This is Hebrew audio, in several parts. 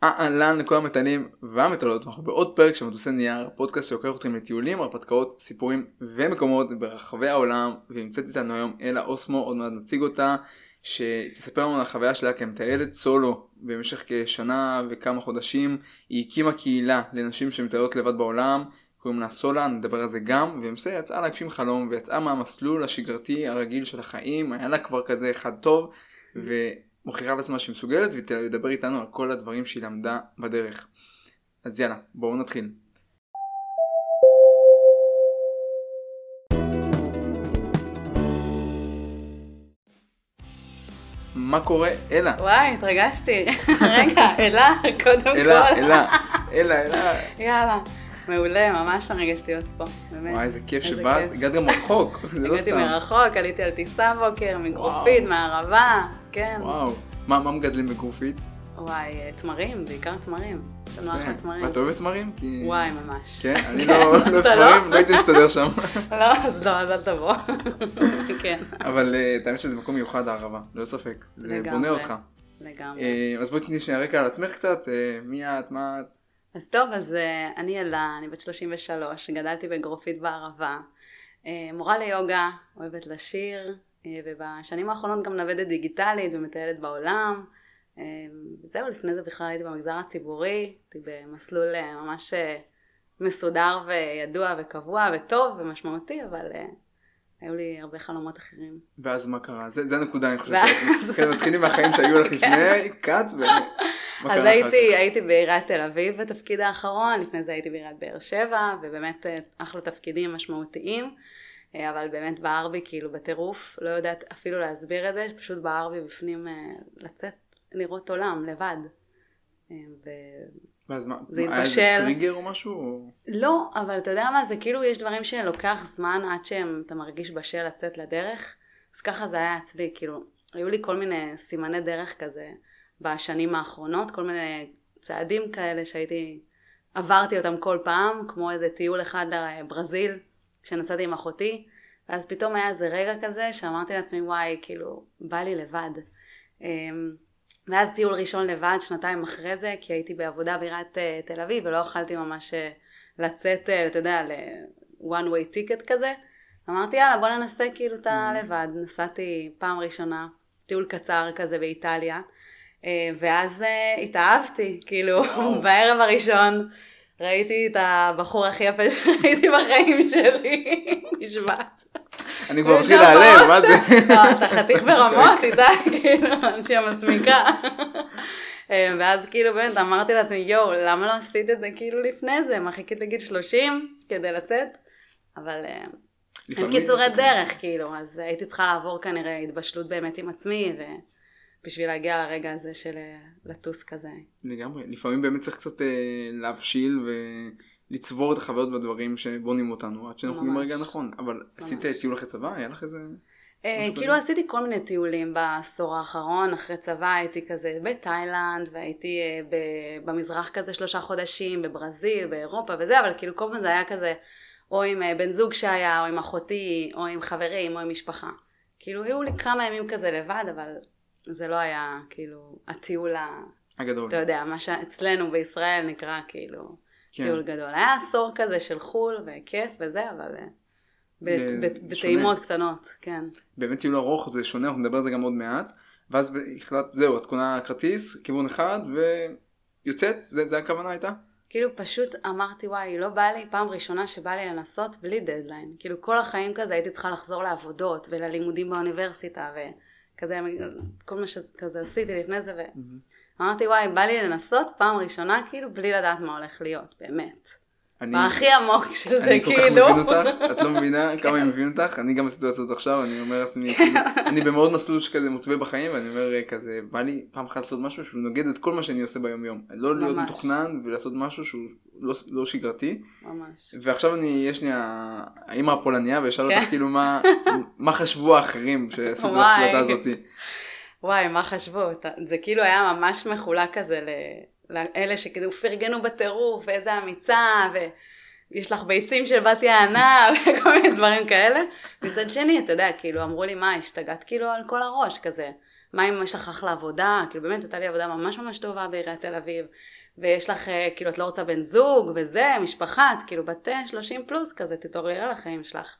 אהלן לכל המטענים והמטעלות, אנחנו בעוד פרק של מטוסי נייר, פודקאסט שלוקח אתכם לטיולים, הרפתקאות, סיפורים ומקומות ברחבי העולם. ונמצאת איתנו היום אלה אוסמו, עוד מעט נציג אותה, שתספר לנו על החוויה שלה כמטיילת סולו. במשך כשנה וכמה חודשים היא הקימה קהילה לנשים שמטיילות לבד בעולם, קוראים לה סולה, נדבר על זה גם. והיא יצאה להגשים חלום ויצאה מהמסלול השגרתי הרגיל של החיים, היה לה כבר כזה אחד טוב מוכיחה לעצמה שהיא מסוגלת, ותדבר איתנו על כל הדברים שהיא למדה בדרך. אז יאללה, בואו נתחיל. מה קורה? אלה. וואי, התרגשתי. רגע, אלה, קודם כל. אלה. יאללה. מעולה, ממש מרגשת להיות פה. וואי, איזה כיף שבאת. הגעת גם רחוק, זה לא סתם. הגעתי מרחוק, עליתי על טיסה בוקר, מגרופית, מערבה, כן. וואו. מה מגדלים בגרופית? וואי, תמרים, בעיקר תמרים. יש לנו אחת תמרים. ואת אוהבת תמרים? וואי, ממש. כן, אני לא אוהב תמרים, לא הייתי מסתדר שם. לא, אז לא, אז אל תבוא. כן. אבל תאמת שזה מקום מיוחד הערבה, לא ספק. זה בונה אותך. לגמרי. אז בואי תני שנייה רקע על עצמך קצת, מי את, מה את? אז טוב, אז אני אלה, אני בת 33, גדלתי בגרופית בערבה, מורה ליוגה, אוהבת לשיר, ובשנים האחרונות גם נוודת דיגיטלית ומטיילת בעולם. זהו, לפני זה בכלל הייתי במגזר הציבורי, הייתי במסלול ממש מסודר וידוע וקבוע וטוב ומשמעותי, אבל היו לי הרבה חלומות אחרים. ואז מה קרה? זה הנקודה, אני חושב. מתחילים מהחיים שהיו לך לפני, קאט, אז הייתי בעיריית תל אביב בתפקיד האחרון, לפני זה הייתי בעיריית באר שבע, ובאמת אחלה תפקידים משמעותיים, אבל באמת בער בי כאילו בטירוף, לא יודעת אפילו להסביר את זה, פשוט בער בי בפנים לצאת, לראות עולם לבד. ואז מה? זה התבשל. היה איזה טריגר או משהו? לא, אבל אתה יודע מה, זה כאילו יש דברים שלוקח זמן עד שאתה מרגיש בשל לצאת לדרך, אז ככה זה היה אצלי, כאילו, היו לי כל מיני סימני דרך כזה, בשנים האחרונות, כל מיני צעדים כאלה עברתי אותם כל פעם, כמו איזה טיול אחד לברזיל, שנסעתי עם אחותי, ואז פתאום היה איזה רגע כזה, שאמרתי לעצמי, וואי, כאילו, בא לי לבד. ואז טיול ראשון לבד, שנתיים אחרי זה, כי הייתי בעבודה בעיריית תל אביב, ולא יכלתי ממש לצאת, אתה יודע, ל-one way ticket כזה. אמרתי, יאללה, בוא ננסה כאילו את הלבד. נסעתי פעם ראשונה, טיול קצר כזה באיטליה, ואז התאהבתי, כאילו, בערב הראשון ראיתי את הבחור הכי יפה שראיתי בחיים שלי, נשבעת. אני כבר מתחיל להיעלם, מה זה? אתה חתיך ברמות איתי, כאילו, אנשי המסמיקה. ואז כאילו באמת אמרתי לעצמי, יואו, למה לא עשית את זה כאילו לפני זה? מה חיכית לגיל 30 כדי לצאת? אבל אין קיצורי דרך, כאילו, אז הייתי צריכה לעבור כנראה התבשלות באמת עם עצמי, בשביל להגיע לרגע הזה של לטוס כזה. לגמרי, לפעמים באמת צריך קצת להבשיל ולצבור את החוויות בדברים שבונים אותנו, עד שאנחנו נראים רגע נכון. אבל עשית טיול אחרי צבא? היה לך איזה? כאילו עשיתי כל מיני טיולים בעשור האחרון, אחרי צבא הייתי כזה בתאילנד, והייתי במזרח כזה 3 חודשים, בברזיל, באירופה וזה, אבל כאילו כל פעם זה היה כזה, או עם בן זוג שהיה, או עם אחותי, או עם חברים, או עם משפחה. כאילו היו לי כמה ימים כזה לבד, אבל זה לא היה כאילו הטיול הגדול. אתה יודע, מה שאצלנו בישראל נקרא כאילו טיול גדול. היה עשור כזה של חול וכיף וזה, אבל בטעימות קטנות, כן. באמת טיול ארוך זה שונה, אנחנו נדבר על זה גם עוד מעט, ואז החלטת, זהו, את קונה כרטיס, כיוון אחד, ויוצאת, זה הכוונה הייתה? כאילו פשוט אמרתי, וואי, לא בא לי, פעם ראשונה שבא לי לנסות בלי דדליין. כאילו כל החיים כזה הייתי צריכה לחזור לעבודות וללימודים באוניברסיטה כזה, כל מה שכזה עשיתי לפני זה, ואמרתי, וואי, בא לי לנסות פעם ראשונה, כאילו, בלי לדעת מה הולך להיות, באמת. והכי עמוק של זה, כאילו. אני כל כך מבין אותך, את לא מבינה כמה אני מבין אותך, אני גם עשיתי לעשות עכשיו, אני אומר לעצמי, אני במאוד מסלול שכזה מוטווה בחיים, ואני אומר כזה, בא לי פעם אחת לעשות משהו שהוא נוגד את כל מה שאני עושה ביום יום. לא להיות מתוכנן ולעשות משהו שהוא לא שגרתי. ממש. ועכשיו יש לי האמא הפולניה, וישאל אותך כאילו מה חשבו האחרים שעשו את ההחלטה הזאת. וואי, מה חשבו? זה כאילו היה ממש מחולק כזה לאלה שכאילו פרגנו בטירוף, ואיזה אמיצה, ויש לך ביצים של בת יענה, וכל מיני דברים כאלה. מצד שני, אתה יודע, כאילו אמרו לי, מה, השתגעת כאילו על כל הראש כזה. מה אם יש לך אחלה עבודה, כאילו באמת הייתה לי עבודה ממש ממש טובה בעיריית תל אביב, ויש לך, כאילו את לא רוצה בן זוג וזה, משפחה, את כאילו בת 30 פלוס כזה, תתעוררי על החיים שלך.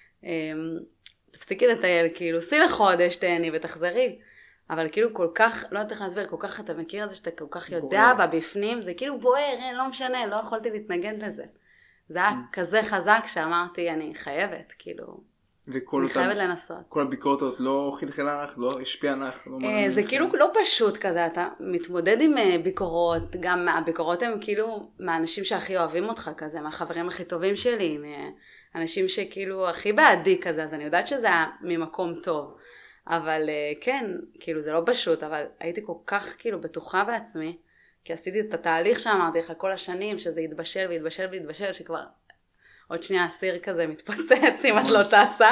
תפסיקי לטייל, כאילו, סי לחודש, תהני ותחזרי. אבל כאילו כל כך, לא יודעת איך להסביר, כל כך אתה מכיר את זה שאתה כל כך יודע בפנים, זה כאילו בוער, לא משנה, לא יכולתי להתנגד לזה. זה היה כזה חזק שאמרתי, אני חייבת, כאילו, אני חייבת לנסות. כל הביקורת לא חלחלה לך, לא השפיעה לך? זה כאילו לא פשוט כזה, אתה מתמודד עם ביקורות, גם הביקורות הן כאילו מהאנשים שהכי אוהבים אותך כזה, מהחברים הכי טובים שלי, מאנשים שכאילו הכי בעדי כזה, אז אני יודעת שזה היה ממקום טוב. אבל כן, כאילו זה לא פשוט, אבל הייתי כל כך כאילו בטוחה בעצמי, כי עשיתי את התהליך שאמרתי לך כל השנים, שזה יתבשל ויתבשל ויתבשל, שכבר עוד שנייה הסיר כזה מתפוצץ אם את לא טסה.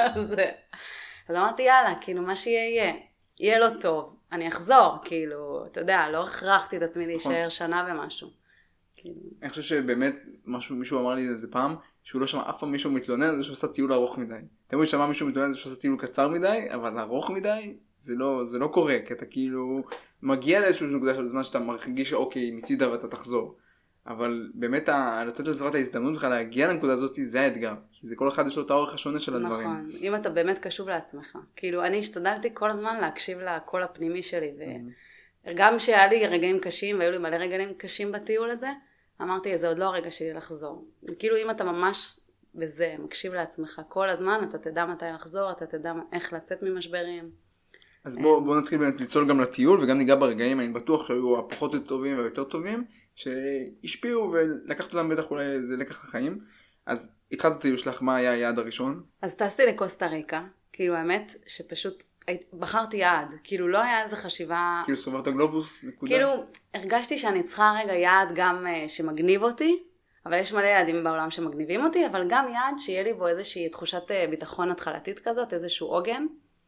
אז אמרתי יאללה, כאילו מה שיהיה, יהיה לו טוב, אני אחזור, כאילו, אתה יודע, לא הכרחתי את עצמי להישאר שנה ומשהו. אני חושב שבאמת, מישהו אמר לי איזה פעם, שהוא לא שמע אף פעם מישהו מתלונן על זה שהוא עשה טיול ארוך מדי. תמיד שמע מישהו מתלונן על זה שהוא עשה טיול קצר מדי, אבל ארוך מדי זה לא קורה, כי אתה כאילו מגיע לאיזשהו נקודה של זמן שאתה מרגיש שאוקיי, מצידה ואתה תחזור. אבל באמת לתת לזווה את ההזדמנות בכלל להגיע לנקודה הזאת, זה האתגר. כי זה כל אחד יש לו את האורך השונה של הדברים. נכון, אם אתה באמת קשוב לעצמך. כאילו אני השתדלתי כל הזמן להקשיב לקול הפנימי שלי, וגם שהיה לי רגעים קשים, והיו לי מלא רגעים קשים בטיול הזה, אמרתי, זה עוד לא הרגע שלי לחזור. כאילו אם אתה ממש בזה, מקשיב לעצמך כל הזמן, אתה תדע מתי לחזור, אתה תדע איך לצאת ממשברים. אז בוא נתחיל באמת לצלול גם לטיול, וגם ניגע ברגעים, אני בטוח שהיו הפחות טובים והיותר טובים, שהשפיעו ולקחת אותם בטח אולי זה לקח החיים. אז התחלת את הטיול שלך, מה היה היעד הראשון? אז טסתי לקוסטה ריקה, כאילו האמת שפשוט בחרתי יעד, כאילו לא היה איזה חשיבה... כאילו סובבת הגלובוס, נקודה? כאילו הרגשתי שאני צריכה רגע יעד גם שמגניב אותי, אבל יש מלא יעדים בעולם שמגניבים אותי, אבל גם יעד שיהיה לי בו איזושהי תחושת ביטחון התחלתית כזאת, איזשהו עוגן,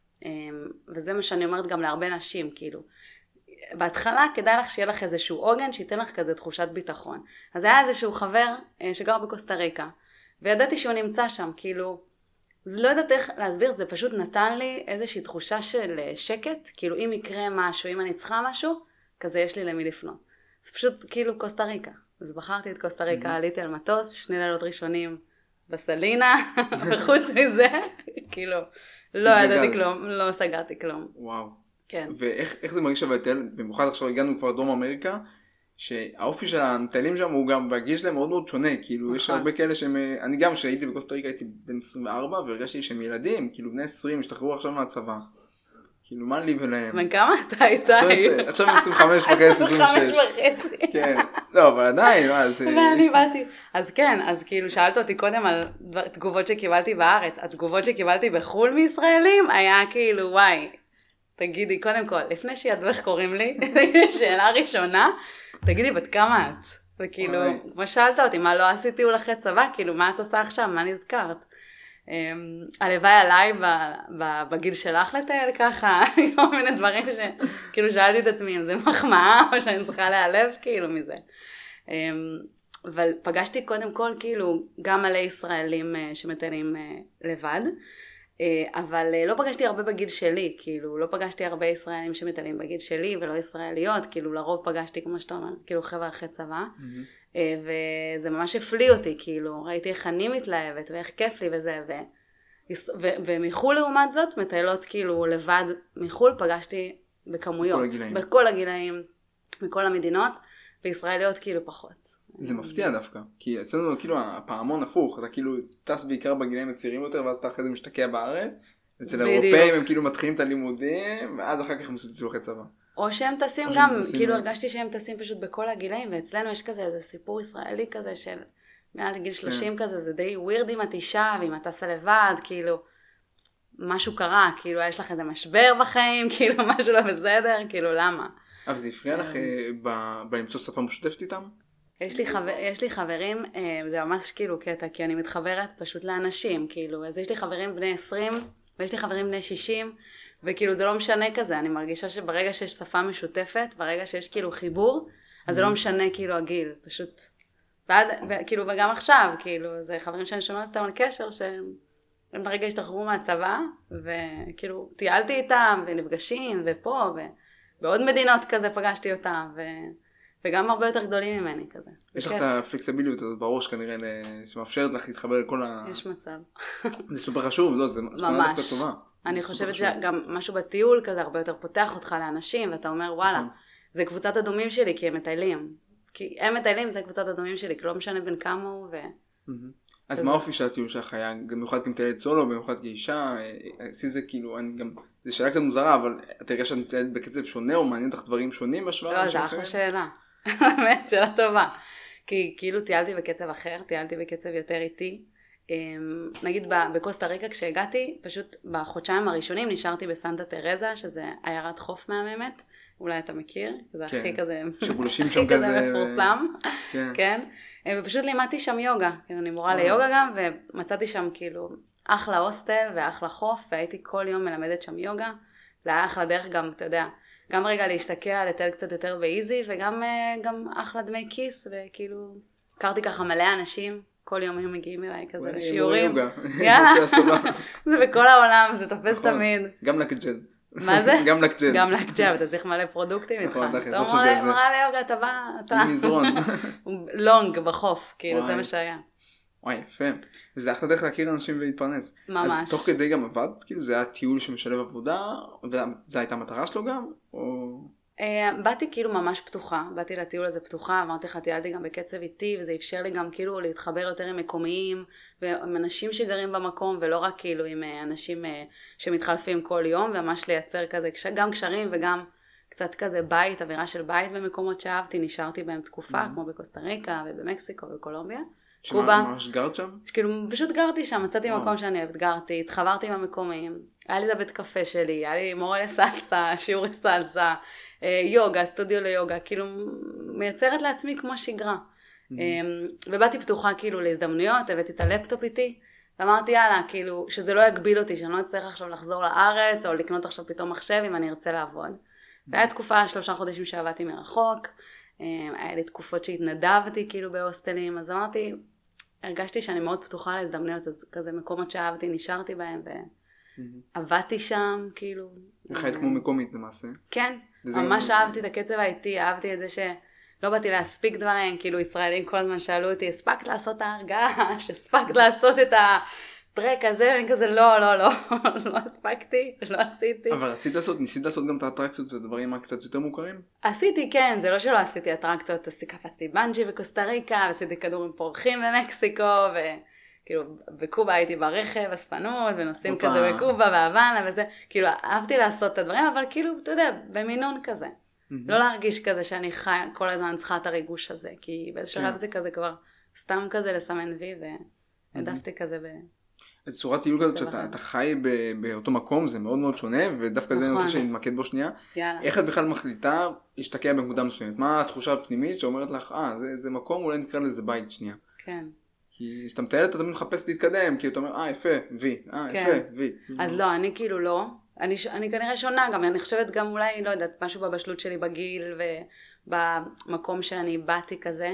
וזה מה שאני אומרת גם להרבה נשים, כאילו. בהתחלה כדאי לך שיהיה לך איזשהו עוגן שייתן לך כזה תחושת ביטחון. אז היה איזשהו חבר שגר בקוסטה ריקה, וידעתי שהוא נמצא שם, כאילו, אז לא יודעת איך להסביר, זה פשוט נתן לי איזושהי תחושה של שקט, כאילו אם יקרה משהו, אם אני צריכה משהו, כזה יש לי למי לפנות. זה פשוט כאילו קוסטה ריקה. אז בחרתי את קוסטה ריקה, עליתי על מטוס, 2 לילות ראשונים בסלינה, וחוץ מזה, כאילו, לא ידעתי כלום, לא סגרתי כלום. וואו. כן. ואיך זה מרגיש לבטל, במיוחד עכשיו הגענו כבר דרום אמריקה, שהאופי של המטיילים שם הוא גם בגיל שלהם מאוד מאוד שונה, כאילו יש הרבה כאלה שהם, אני גם שהייתי בקוסטה ריקה הייתי בן 24 והרגשתי שהם ילדים, כאילו בני 20 השתחררו עכשיו מהצבא, כאילו מה לי ולהם? בן כמה אתה הייתה? עכשיו 25 וחצי, 26. כן, לא אבל עדיין, ואני באתי, אז כן, אז כאילו שאלת אותי קודם על תגובות שקיבלתי בארץ, התגובות שקיבלתי בחול מישראלים היה כאילו וואי, תגידי קודם כל, לפני שידעו איך קוראים לי, שאלה ראשונה, תגידי בת כמה את? וכאילו, כמו שאלת אותי, מה לא עשיתי אחרי צבא, כאילו מה את עושה עכשיו, מה נזכרת? הלוואי עליי בגיל שלך לטייל ככה, כל מיני דברים שכאילו שאלתי את עצמי אם זה מחמאה או שאני צריכה להיעלב כאילו מזה. אבל פגשתי קודם כל כאילו גם מלא ישראלים שמטיילים לבד, אבל לא פגשתי הרבה בגיל שלי, כאילו לא פגשתי הרבה ישראלים שמטיילים בגיל שלי ולא ישראליות, כאילו לרוב פגשתי כמו שאתה אומר, כאילו חבר'ה אחרי צבא, וזה ממש הפליא אותי, כאילו ראיתי איך אני מתלהבת ואיך כיף לי וזה, ומחול לעומת זאת מטיילות כאילו לבד מחול פגשתי בכמויות, בכל הגילאים, בכל המדינות, וישראליות כאילו פחות. זה מפתיע דווקא, כי אצלנו כאילו הפעמון הפוך, אתה כאילו טס בעיקר בגילאים הצעירים יותר, ואז אתה אחרי זה משתקע בארץ, אצל האירופאים הם כאילו מתחילים את הלימודים, ואז אחר כך הם עושים טיול אחרי צבא. או שהם טסים גם, כאילו הרגשתי שהם טסים פשוט בכל הגילאים, ואצלנו יש כזה איזה סיפור ישראלי כזה של מעל לגיל 30 כזה, זה די ווירד אם את אישה, ואם את טסה לבד, כאילו משהו קרה, כאילו יש לך איזה משבר בחיים, כאילו משהו לא בסדר, כאילו למה? אבל זה הפריע לך בלמצוא שפה משותפת איתם? יש לי חברים, זה ממש כאילו קטע, כי אני מתחברת פשוט לאנשים, כאילו, אז יש לי חברים בני 20, ויש לי חברים בני 60, וכאילו זה לא משנה כזה, אני מרגישה שברגע שיש שפה משותפת, ברגע שיש כאילו חיבור, אז זה לא משנה כאילו הגיל, פשוט, כאילו, וגם עכשיו, כאילו, זה חברים שאני שומעת אותם על קשר, שהם הם ברגע השתחררו מהצבא, וכאילו טיילתי איתם, ונפגשים, ופה, ובעוד מדינות כזה פגשתי אותם, וגם הרבה יותר גדולים ממני כזה. יש לך את הפלקסיביליות הזאת בראש כנראה, שמאפשרת לך להתחבר לכל יש מצב. זה סופר חשוב, לא, זה תמונה דווקא טובה. אני חושבת שגם משהו בטיול כזה הרבה יותר פותח אותך לאנשים, ואתה אומר וואלה, זה קבוצת הדומים שלי, כי הם מטיילים. כי הם מטיילים, זה קבוצת הדומים שלי, כי לא משנה בין כמה הוא אז מה האופי של הטיול שלך היה? במיוחד כמטיילת סולו, במיוחד כאישה? עשי זה כאילו, זה שאלה קצת מוזרה, אבל אתה הרגש שאת מטיילת בקצב שונה, או מעניין אותך דברים שונים בהשוואה? לא, זה אחלה שאלה. באמת, שאלה טובה. כי כאילו טיילתי בקצב אחר, טיילתי בקצב יותר איטי. נגיד בקוסטה ריקה כשהגעתי, פשוט בחודשיים הראשונים נשארתי בסנטה טרזה, שזה עיירת חוף מהממת. אולי אתה מכיר, זה הכי כזה, הכי כזה מפורסם, כן, ופשוט לימדתי שם יוגה, אני מורה ליוגה גם, ומצאתי שם כאילו אחלה הוסטל ואחלה חוף, והייתי כל יום מלמדת שם יוגה, זה היה אחלה דרך גם, אתה יודע, גם רגע להשתקע, לטל קצת יותר באיזי, וגם אחלה דמי כיס, וכאילו, הכרתי ככה מלא אנשים, כל יום הם מגיעים אליי כזה לשיעורים, זה בכל העולם, זה תופס תמיד. גם לקג'ד. מה זה? גם לקג'ל. גם לקג'ל, אתה צריך מלא פרודוקטים איתך. אתה מראה ליוגה, אתה בא, אתה... מזרון. לונג בחוף, כאילו, זה מה שהיה. וואי, יפה. וזה אחלה דרך להכיר אנשים ולהתפרנס. ממש. אז תוך כדי גם עבד, כאילו זה היה טיול שמשלב עבודה, וזה הייתה המטרה שלו גם? באתי כאילו ממש פתוחה, באתי לטיול הזה פתוחה, אמרתי לך, טיילתי גם בקצב איטי, וזה אפשר לי גם כאילו להתחבר יותר עם מקומיים, ועם אנשים שגרים במקום, ולא רק כאילו עם אנשים שמתחלפים כל יום, וממש לייצר כזה גם קשרים וגם קצת כזה בית, אווירה של בית במקומות שאהבתי, נשארתי בהם תקופה, כמו בקוסטה ריקה ובמקסיקו ובקולומביה. שמה, ממש גרת שם? כאילו פשוט גרתי שם, מצאתי מקום שאני אוהבת, גרתי, התחברתי עם המקומיים, היה לי את הבית קפה שלי, היה לי מורה לסלסה, שיעורי סלסה, יוגה, סטודיו ליוגה, כאילו מייצרת לעצמי כמו שגרה. ובאתי פתוחה כאילו להזדמנויות, הבאתי את הלפטופ איתי, ואמרתי יאללה, כאילו שזה לא יגביל אותי, שאני לא אצטרך עכשיו לחזור לארץ, או לקנות עכשיו פתאום מחשב אם אני ארצה לעבוד. והיה תקופה 3 חודשים שעבדתי מרחוק, היה לי תקופות שהתנדבתי כאילו בהוסטלים, אז אמרתי, הרגשתי שאני מאוד פתוחה להזדמנויות, אז כזה מקומות שאהבתי, נשארתי בהם, ועבדתי שם, כאילו. וחיית כמו מקומית למעשה. כן, ממש אהבתי את הקצב האיטי, אהבתי את זה שלא באתי להספיק דברים, כאילו ישראלים כל הזמן שאלו אותי, הספקת לעשות את ההרגש, הספקת לעשות את הטרק הזה, ואני כזה לא הספקתי, לא עשיתי. אבל ניסית לעשות גם את האטרקציות, זה דברים קצת יותר מוכרים? עשיתי, כן, זה לא שלא עשיתי אטרקציות, קפצתי בנג'י בקוסטה ריקה, ועשיתי כדורים פורחים במקסיקו, וכאילו בקובה הייתי ברכב, אספנות, ונוסעים כזה בקובה, והוואנה וזה, כאילו אהבתי לעשות את הדברים, אבל כאילו, אתה יודע, במינון כזה. לא להרגיש כזה שאני חי, כל הזמן צריכה את הריגוש הזה, כי באיזשהו שלב זה כזה כבר סתם כזה לסמן וי, והעדפתי כזה אז צורת טיול כזאת שאתה חי באותו מקום, זה מאוד מאוד שונה, ודווקא זה נושא שנתמקד בו שנייה. איך את בכלל מחליטה להשתקע בנקודה מסוימת? מה התחושה הפנימית שאומרת לך, זה מקום, אולי נקרא לזה בית שנייה. כן. כי כשאתה מטיילת, אתה תמיד מחפש להתקדם, כי אתה אומר, יפה, וי, יפה, וי. אז לא, אני כאילו לא. אני כנראה שונה גם, אני חושבת גם אולי, לא יודעת, משהו בבשלות שלי בגיל, ובמקום שאני באתי כזה,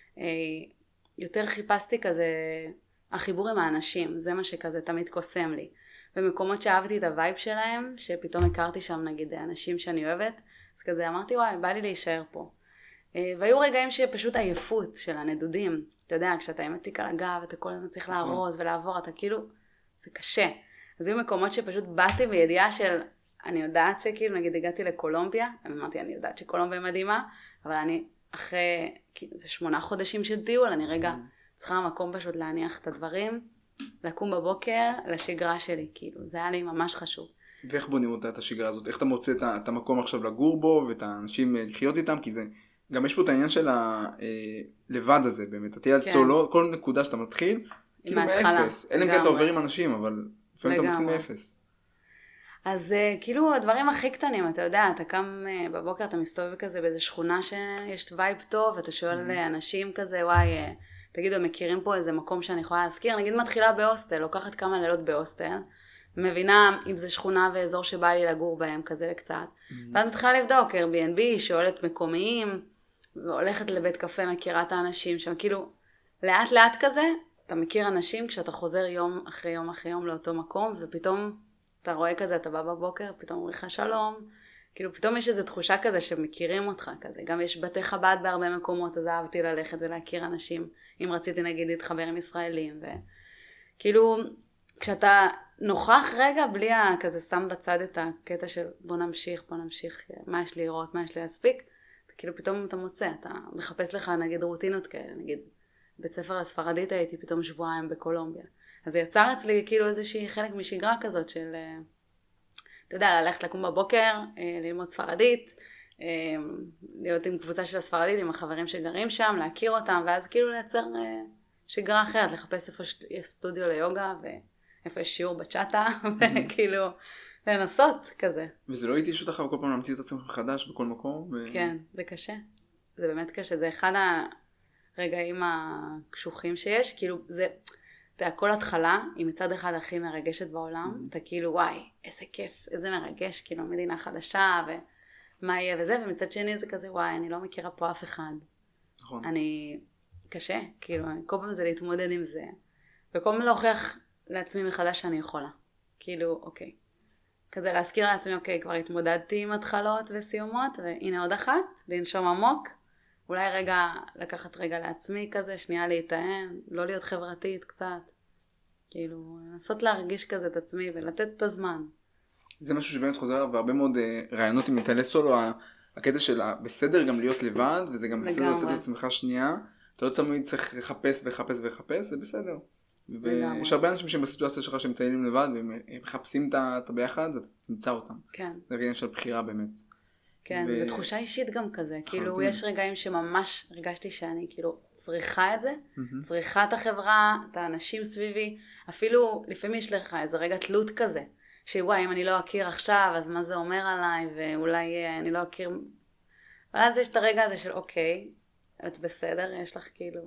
יותר חיפשתי כזה, החיבור עם האנשים, זה מה שכזה תמיד קוסם לי. במקומות שאהבתי את הווייב שלהם, שפתאום הכרתי שם נגיד אנשים שאני אוהבת, אז כזה אמרתי וואי, בא לי להישאר פה. והיו רגעים שפשוט עייפות של הנדודים, אתה יודע, כשאתה עם התיק על הגב, אתה כל הזמן צריך לארוז ולעבור, אתה כאילו, זה קשה. אז היו מקומות שפשוט באתי בידיעה של, אני יודעת שכאילו, נגיד הגעתי לקולומביה, אמרתי, אני יודעת שקולומביה מדהימה, אבל אני אחרי, כאילו, זה 8 חודשים של טיול, אני רגע צריכה מקום פשוט להניח את הדברים, לקום בבוקר לשגרה שלי, כאילו, זה היה לי ממש חשוב. ואיך בונים אותה את השגרה הזאת? איך אתה מוצא את המקום עכשיו לגור בו, ואת האנשים לחיות איתם? כי זה, גם יש פה את העניין של הלבד הזה, באמת. אתה תהיה על סולו, כל נקודה שאתה מתחיל, כאילו מאפס. אין להם אתה עובר עם אנשים, אבל לפעמים אתה מתחיל מאפס. אז כאילו הדברים הכי קטנים, אתה יודע, אתה קם בבוקר, אתה מסתובב כזה באיזו שכונה שיש וייב טוב, ואתה שואל אנשים כזה, וואי, תגידו, מכירים פה איזה מקום שאני יכולה להזכיר? נגיד מתחילה בהוסטל, לוקחת כמה לילות בהוסטל, מבינה אם זה שכונה ואזור שבא לי לגור בהם כזה קצת, ואז מתחילה לבדוק, Airbnb, שואלת מקומיים, והולכת לבית קפה, מכירה את האנשים שם, כאילו, לאט לאט כזה, אתה מכיר אנשים כשאתה חוזר יום אחרי יום אחרי יום לאותו מקום, ופתאום אתה רואה כזה, אתה בא בבוקר, פתאום אומרים לך שלום, כאילו פתאום יש איזו תחושה כזה שמכירים אותך כזה, גם יש בתי חב"ד בהרבה מקומות, אז אהבתי ללכת ולהכיר אנשים, אם רציתי נגיד להתחבר עם ישראלים, וכאילו כשאתה נוכח רגע בלי כזה שם בצד את הקטע של בוא נמשיך, מה יש לי לראות, מה יש לי להספיק, כאילו פתאום אתה מוצא, אתה מחפש לך נגיד רוטינות כאלה, נגיד בית ספר לספרדית הייתי פתאום שבועיים בקולומביה, אז זה יצר אצלי כאילו איזושהי חלק משגרה כזאת של, אתה יודע, ללכת לקום בבוקר, ללמוד ספרדית, להיות עם קבוצה של הספרדית, עם החברים שגרים שם, להכיר אותם, ואז כאילו לייצר שגרה אחרת, לחפש איפה יש סטודיו ליוגה, ואיפה יש שיעור בצ'אטה, וכאילו לנסות כזה. וזה לא התיש אותך וכל פעם להמציא את עצמך מחדש בכל מקום? כן, זה קשה. זה באמת קשה. זה אחד הרגעים הקשוחים שיש. כאילו זה, אתה יודע, כל התחלה היא מצד אחד הכי מרגשת בעולם. אתה כאילו וואי, איזה כיף, איזה מרגש, כאילו מדינה חדשה ומה יהיה וזה. ומצד שני זה כזה וואי, אני לא מכירה פה אף אחד. נכון. אני קשה, כאילו כל פעם זה להתמודד עם זה. וכל פעם להוכיח לעצמי מחדש שאני יכולה. כאילו אוקיי. כזה להזכיר לעצמי, אוקיי, כבר התמודדתי עם התחלות וסיומות, והנה עוד אחת, לנשום עמוק, אולי רגע, לקחת רגע לעצמי כזה, שנייה להיטען, לא להיות חברתית קצת, כאילו, לנסות להרגיש כזה את עצמי ולתת את הזמן. זה משהו שבאמת חוזר בהרבה מאוד רעיונות עם מטעני סולו, הקטע של בסדר גם להיות לבד, וזה גם בסדר לתת לעצמך שנייה, אתה לא תמיד צריך לחפש וחפש, זה בסדר. ויש הרבה אנשים שהם בסיטואציה שלך שהם מטיילים לבד והם מחפשים את הביחד, אתה תמצא אותם. כן. זה רגעים של בחירה באמת. כן, ותחושה אישית גם כזה. כאילו יש רגעים שממש הרגשתי שאני כאילו צריכה את זה, צריכה את החברה, את האנשים סביבי, אפילו לפעמים יש לך איזה רגע תלות כזה, שוואי אם אני לא אכיר עכשיו אז מה זה אומר עליי, ואולי אני לא אכיר, אבל אז יש את הרגע הזה של אוקיי, את בסדר, יש לך כאילו...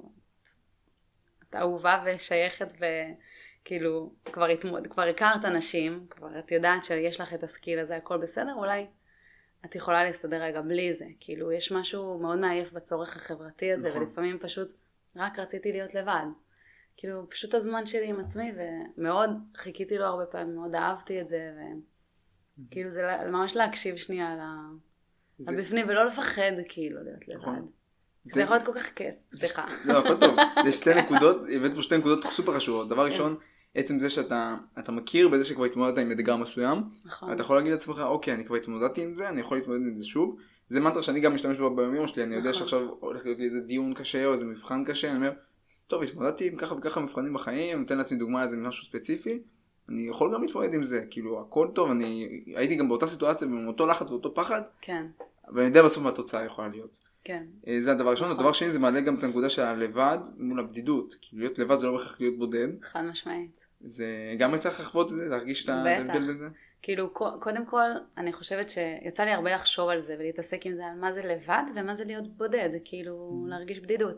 אהובה ושייכת וכאילו כבר הכרת אנשים, כבר את יודעת שיש לך את הסקיל הזה, הכל בסדר, אולי את יכולה להסתדר רגע בלי זה, כאילו יש משהו מאוד מעייף בצורך החברתי הזה, נכון. ולפעמים פשוט רק רציתי להיות לבד, כאילו פשוט הזמן שלי עם עצמי, ומאוד חיכיתי לו הרבה פעמים, מאוד אהבתי את זה, וכאילו זה ממש להקשיב שנייה לבפנים, ולא לפחד כאילו להיות לבד. נכון. זה יכול להיות כל כך כיף, סליחה. לא, הכל טוב. יש שתי נקודות, הבאת פה שתי נקודות סופר חשובות. דבר ראשון, עצם זה שאתה מכיר בזה שכבר התמודדת עם אתגר מסוים, אתה יכול להגיד לעצמך, אוקיי, אני כבר התמודדתי עם זה, אני יכול להתמודד עם זה שוב. זה מנטרה שאני גם משתמש בה ביום שלי, אני יודע שעכשיו הולך להיות לי איזה דיון קשה או איזה מבחן קשה, אני אומר, טוב, התמודדתי עם ככה וככה מבחנים בחיים, נותן לעצמי דוגמה איזה משהו ספציפי, אני יכול גם להתמודד עם זה, כאילו, הכל טוב, אני הייתי גם באותה סיטואציה, באותו לחץ ואותו פחד, ואני יודע בסוף מה התוצאה יכולה להיות. כן. זה הדבר הראשון. הדבר שני זה מעלה גם את הנקודה של הלבד מול הבדידות. כאילו להיות לבד זה לא בהכרח להיות בודד. חד משמעית. זה גם צריך לחוות את זה, להרגיש את ההבדל בזה. כאילו קודם כל אני חושבת שיצא לי הרבה לחשוב על זה ולהתעסק עם זה, על מה זה לבד ומה זה להיות בודד, כאילו להרגיש בדידות.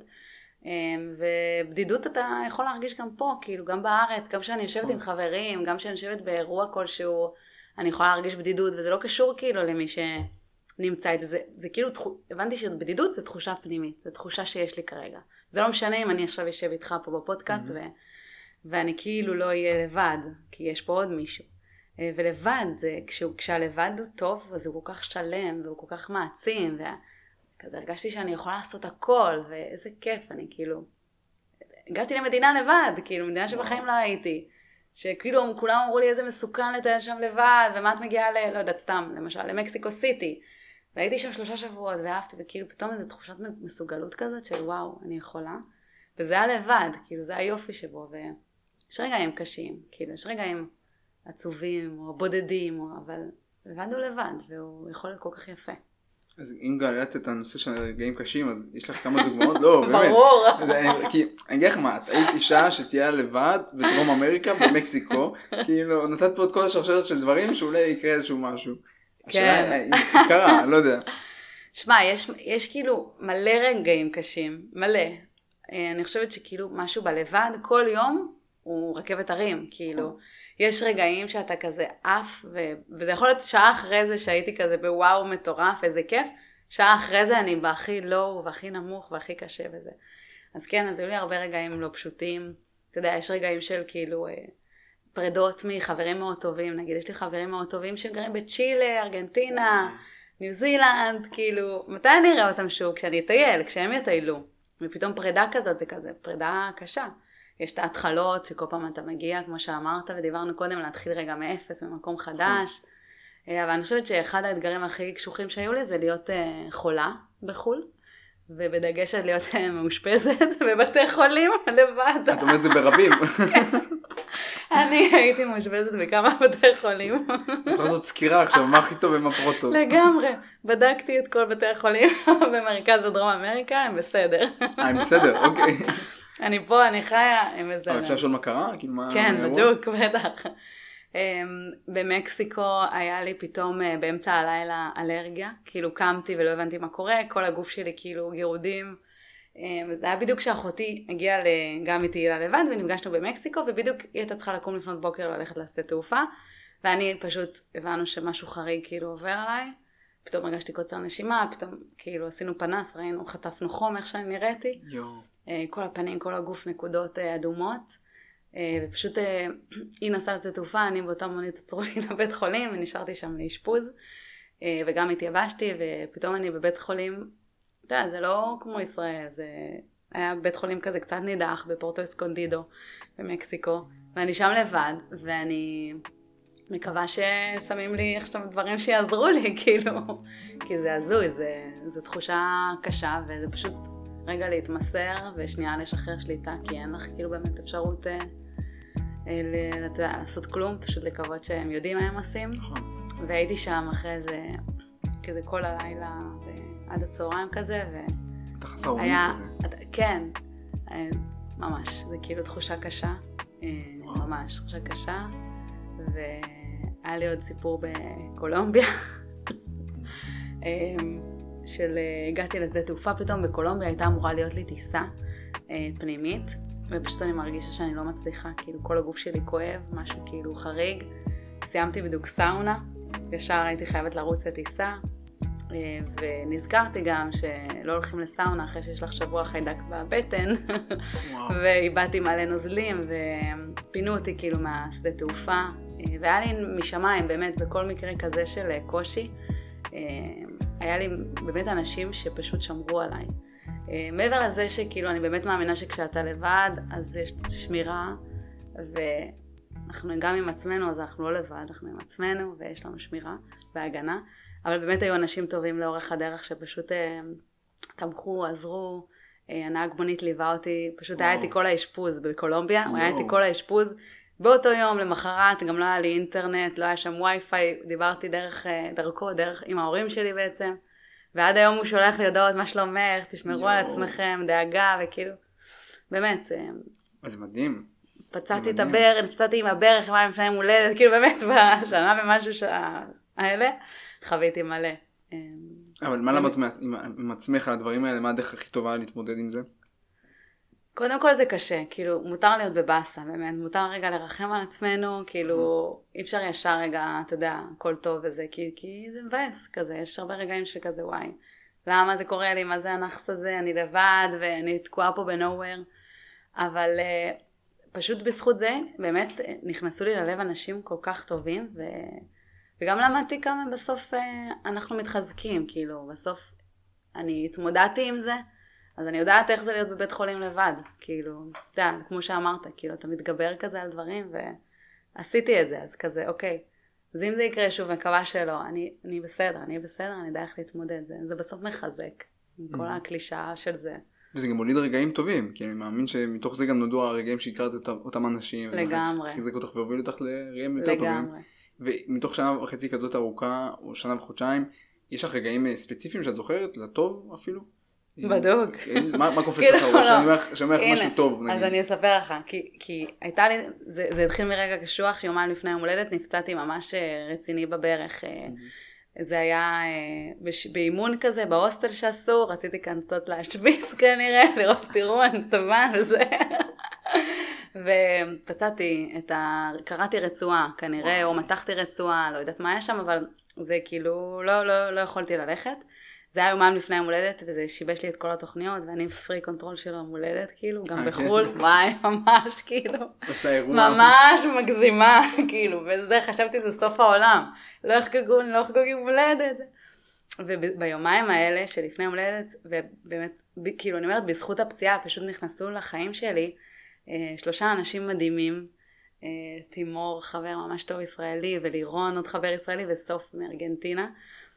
ובדידות אתה יכול להרגיש גם פה, כאילו גם בארץ, גם כשאני יושבת עם חברים, גם כשאני יושבת באירוע כלשהו, אני יכולה להרגיש בדידות, וזה לא קשור כאילו למי נמצא את זה, זה כאילו, הבנתי שבדידות זה תחושה פנימית, זה תחושה שיש לי כרגע. זה לא משנה אם אני עכשיו יושב איתך פה בפודקאסט, ואני כאילו לא אהיה לבד, כי יש פה עוד מישהו. ולבד, כשהלבד הוא טוב, אז הוא כל כך שלם, והוא כל כך מעצים, וכזה הרגשתי שאני יכולה לעשות הכל, ואיזה כיף, אני כאילו, הגעתי למדינה לבד, כאילו, מדינה שבחיים לא הייתי. שכאילו כולם אמרו לי איזה מסוכן לטייל שם לבד, ומה את מגיעה לא יודעת סתם, למשל למקסיקו סיטי. והייתי שם 3 שבועות ואהבתי, וכאילו פתאום איזו תחושת מסוגלות כזאת של וואו, אני יכולה. וזה היה לבד, כאילו זה היופי שבו, ויש רגעים קשים, כאילו יש רגעים עצובים או בודדים, אבל לבד הוא לבד, והוא יכול להיות כל כך יפה. אז אם גללת את הנושא של רגעים קשים, אז יש לך כמה דוגמאות? לא, באמת. ברור. כי אני אגיד לך מה, את היית אישה שתהיה לבד בדרום אמריקה, במקסיקו, כאילו נתת פה את כל השרשרת של דברים שאולי יקרה איזשהו משהו. השאלה היא קרה, לא יודע. שמע, יש כאילו מלא רגעים קשים, מלא. אני חושבת שכאילו משהו בלבד, כל יום הוא רכבת הרים, כאילו. יש רגעים שאתה כזה אף, וזה יכול להיות שעה אחרי זה שהייתי כזה בוואו מטורף, איזה כיף. שעה אחרי זה אני בהכי לואו, והכי נמוך, והכי קשה וזה. אז כן, אז היו לי הרבה רגעים לא פשוטים. אתה יודע, יש רגעים של כאילו פרדות מחברים מאוד טובים, נגיד יש לי חברים מאוד טובים שגרים בצ'ילה, ארגנטינה, ניו זילנד, כאילו, מתי אני אראה אותם שוב? כשאני אטייל, כשהם יטיילו. ופתאום פרידה כזאת זה כזה, פרידה קשה. יש את ההתחלות שכל פעם אתה מגיע, כמו שאמרת, ודיברנו קודם, להתחיל רגע מאפס, במקום חדש. אבל אני חושבת שאחד האתגרים הכי קשוחים שהיו לי זה להיות חולה בחול, ובדגש על להיות מאושפזת בבתי חולים לבד. את אומרת זה ברבים. אני הייתי מאושפזת בכמה בתי חולים. את רוצה לעשות סקירה עכשיו, מה הכי טוב ומה פחות טוב. לגמרי. בדקתי את כל בתי החולים במרכז ודרום אמריקה, הם בסדר. הם בסדר, אוקיי. אני פה, אני חיה, הם בסדר. אבל אפשר לשאול מה קרה? כן, בדיוק, בטח. במקסיקו היה לי פתאום באמצע הלילה אלרגיה, כאילו קמתי ולא הבנתי מה קורה, כל הגוף שלי כאילו גירודים, וזה היה בדיוק כשאחותי הגיעה גם איתי לבד ונפגשנו במקסיקו, ובדיוק היא הייתה צריכה לקום לפנות בוקר ללכת לשדה תעופה, ואני פשוט הבנו שמשהו חריג כאילו עובר עליי, פתאום הרגשתי קוצר נשימה, פתאום כאילו עשינו פנס, ראינו, חטפנו חום איך שאני נראיתי, כל הפנים, כל הגוף נקודות אדומות, ופשוט היא נסעה לשדה תעופה, אני באותה מונית עצרו לי לבית חולים, ונשארתי שם לאשפוז, וגם התייבשתי, ופתאום אני בבית חולים, אתה יודע, זה לא כמו ישראל, זה היה בית חולים כזה קצת נידח, בפורטו אסקונדידו, במקסיקו, ואני שם לבד, ואני מקווה ששמים לי איך שאתם דברים שיעזרו לי, כאילו, כי זה הזוי, זה תחושה קשה, וזה פשוט רגע להתמסר, ושנייה לשחרר שליטה, כי אין לך כאילו באמת אפשרות לעשות כלום, פשוט לקוות שהם יודעים מה הם עושים. והייתי שם אחרי זה, כזה כל הלילה, עד הצהריים כזה, אתה חסר אונים כזה. כן, ממש, זה כאילו תחושה קשה, ממש תחושה קשה, והיה לי עוד סיפור בקולומביה, הגעתי לשדה תעופה פתאום בקולומביה, הייתה אמורה להיות לי טיסה פנימית, ופשוט אני מרגישה שאני לא מצליחה, כאילו כל הגוף שלי כואב, משהו כאילו חריג. סיימתי בדיוק סאונה, ישר הייתי חייבת לרוץ לטיסה, ונזכרתי גם שלא הולכים לסאונה אחרי שיש לך שבוע חיידק בבטן, ואיבדתי מלא נוזלים, ופינו אותי כאילו מהשדה תעופה, והיה לי משמיים באמת בכל מקרה כזה של קושי, היה לי באמת אנשים שפשוט שמרו עליי. מעבר לזה שכאילו אני באמת מאמינה שכשאתה לבד אז יש שמירה, ואנחנו גם עם עצמנו, אז אנחנו לא לבד, אנחנו עם עצמנו ויש לנו שמירה והגנה, אבל באמת היו אנשים טובים לאורך הדרך שפשוט תמכו, עזרו. הנהג מונית ליווה אותי, פשוט היה איתי כל האשפוז בקולומביה, הוא היה איתי כל האשפוז. באותו יום, למחרת, גם לא היה לי אינטרנט, לא היה שם וי-פיי, דיברתי דרכו, עם ההורים שלי בעצם, ועד היום הוא שולח לי הודעות, מה שלומך, תשמרו על עצמכם, דאגה, וכאילו, באמת. זה מדהים. פצעתי את הברך, נפצעתי עם הברך, מה לפני מולדת, כאילו באמת בשנה ומשהו האלה, חוויתי מלא. אבל מה למדת עם עצמך, הדברים האלה, מה הדרך הכי טובה להתמודד עם זה? קודם כל זה קשה, כאילו מותר להיות בבאסה, באמת, מותר רגע לרחם על עצמנו, כאילו אי אפשר ישר רגע, אתה יודע, הכל טוב וזה, כי זה מבאס כזה, יש הרבה רגעים שכזה וואי, למה זה קורה לי, מה זה הנחס הזה, אני לבד ואני תקועה פה בנוהוור, אבל פשוט בזכות זה, באמת נכנסו לי ללב אנשים כל כך טובים, וגם למדתי כמה בסוף אנחנו מתחזקים, כאילו בסוף אני התמודדתי עם זה, אז אני יודעת איך זה להיות בבית חולים לבד, כאילו, אתה יודע, כמו שאמרת, כאילו, אתה מתגבר כזה על דברים, ועשיתי את זה, אז כזה, אוקיי, אז אם זה יקרה שוב, מקווה שלא, אני בסדר, אני יודע איך להתמודד, זה בסוף מחזק, עם כל הקלישאה של זה. וזה גם הוליד רגעים טובים, כי אני מאמין שמתוך זה גם נודעו הרגעים שהכרת את אותם אנשים, לגמרי. חיזק אותך והוביל אותך לרגעים יותר טובים. לגמרי. ומתוך שנה וחצי כזאת ארוכה, או שנה וחודשיים, יש לך רגעים ספציפיים שאת זוכרת, לטוב אפילו? בדוק. מה קופץ לך ראש? שאני אומר לך משהו טוב, נגיד. אז אני אספר לך, כי הייתה לי, זה התחיל מרגע קשוח, שיומיים לפני יום הולדת, נפצעתי ממש רציני בברך. זה היה באימון כזה, בהוסטל שעשו, רציתי כנתות להשביץ כנראה, לראות תראו, אני טובה וזה. ופצעתי קראתי רצועה כנראה, או מתחתי רצועה, לא יודעת מה היה שם, אבל זה כאילו, לא יכולתי ללכת. זה היה יומיים לפני יום הולדת, וזה שיבש לי את כל התוכניות, ואני פרי קונטרול של יום הולדת, כאילו, גם בחול, וואי, ממש, כאילו, ממש מגזימה, כאילו, וזה, חשבתי, זה סוף העולם, לא יחגגו יום הולדת. וביומיים האלה שלפני יום הולדת, ובאמת, כאילו, אני אומרת, בזכות הפציעה, פשוט נכנסו לחיים שלי, 3 אנשים מדהימים, תימור, חבר ממש טוב ישראלי, ולירון, עוד חבר ישראלי, וסוף מארגנטינה,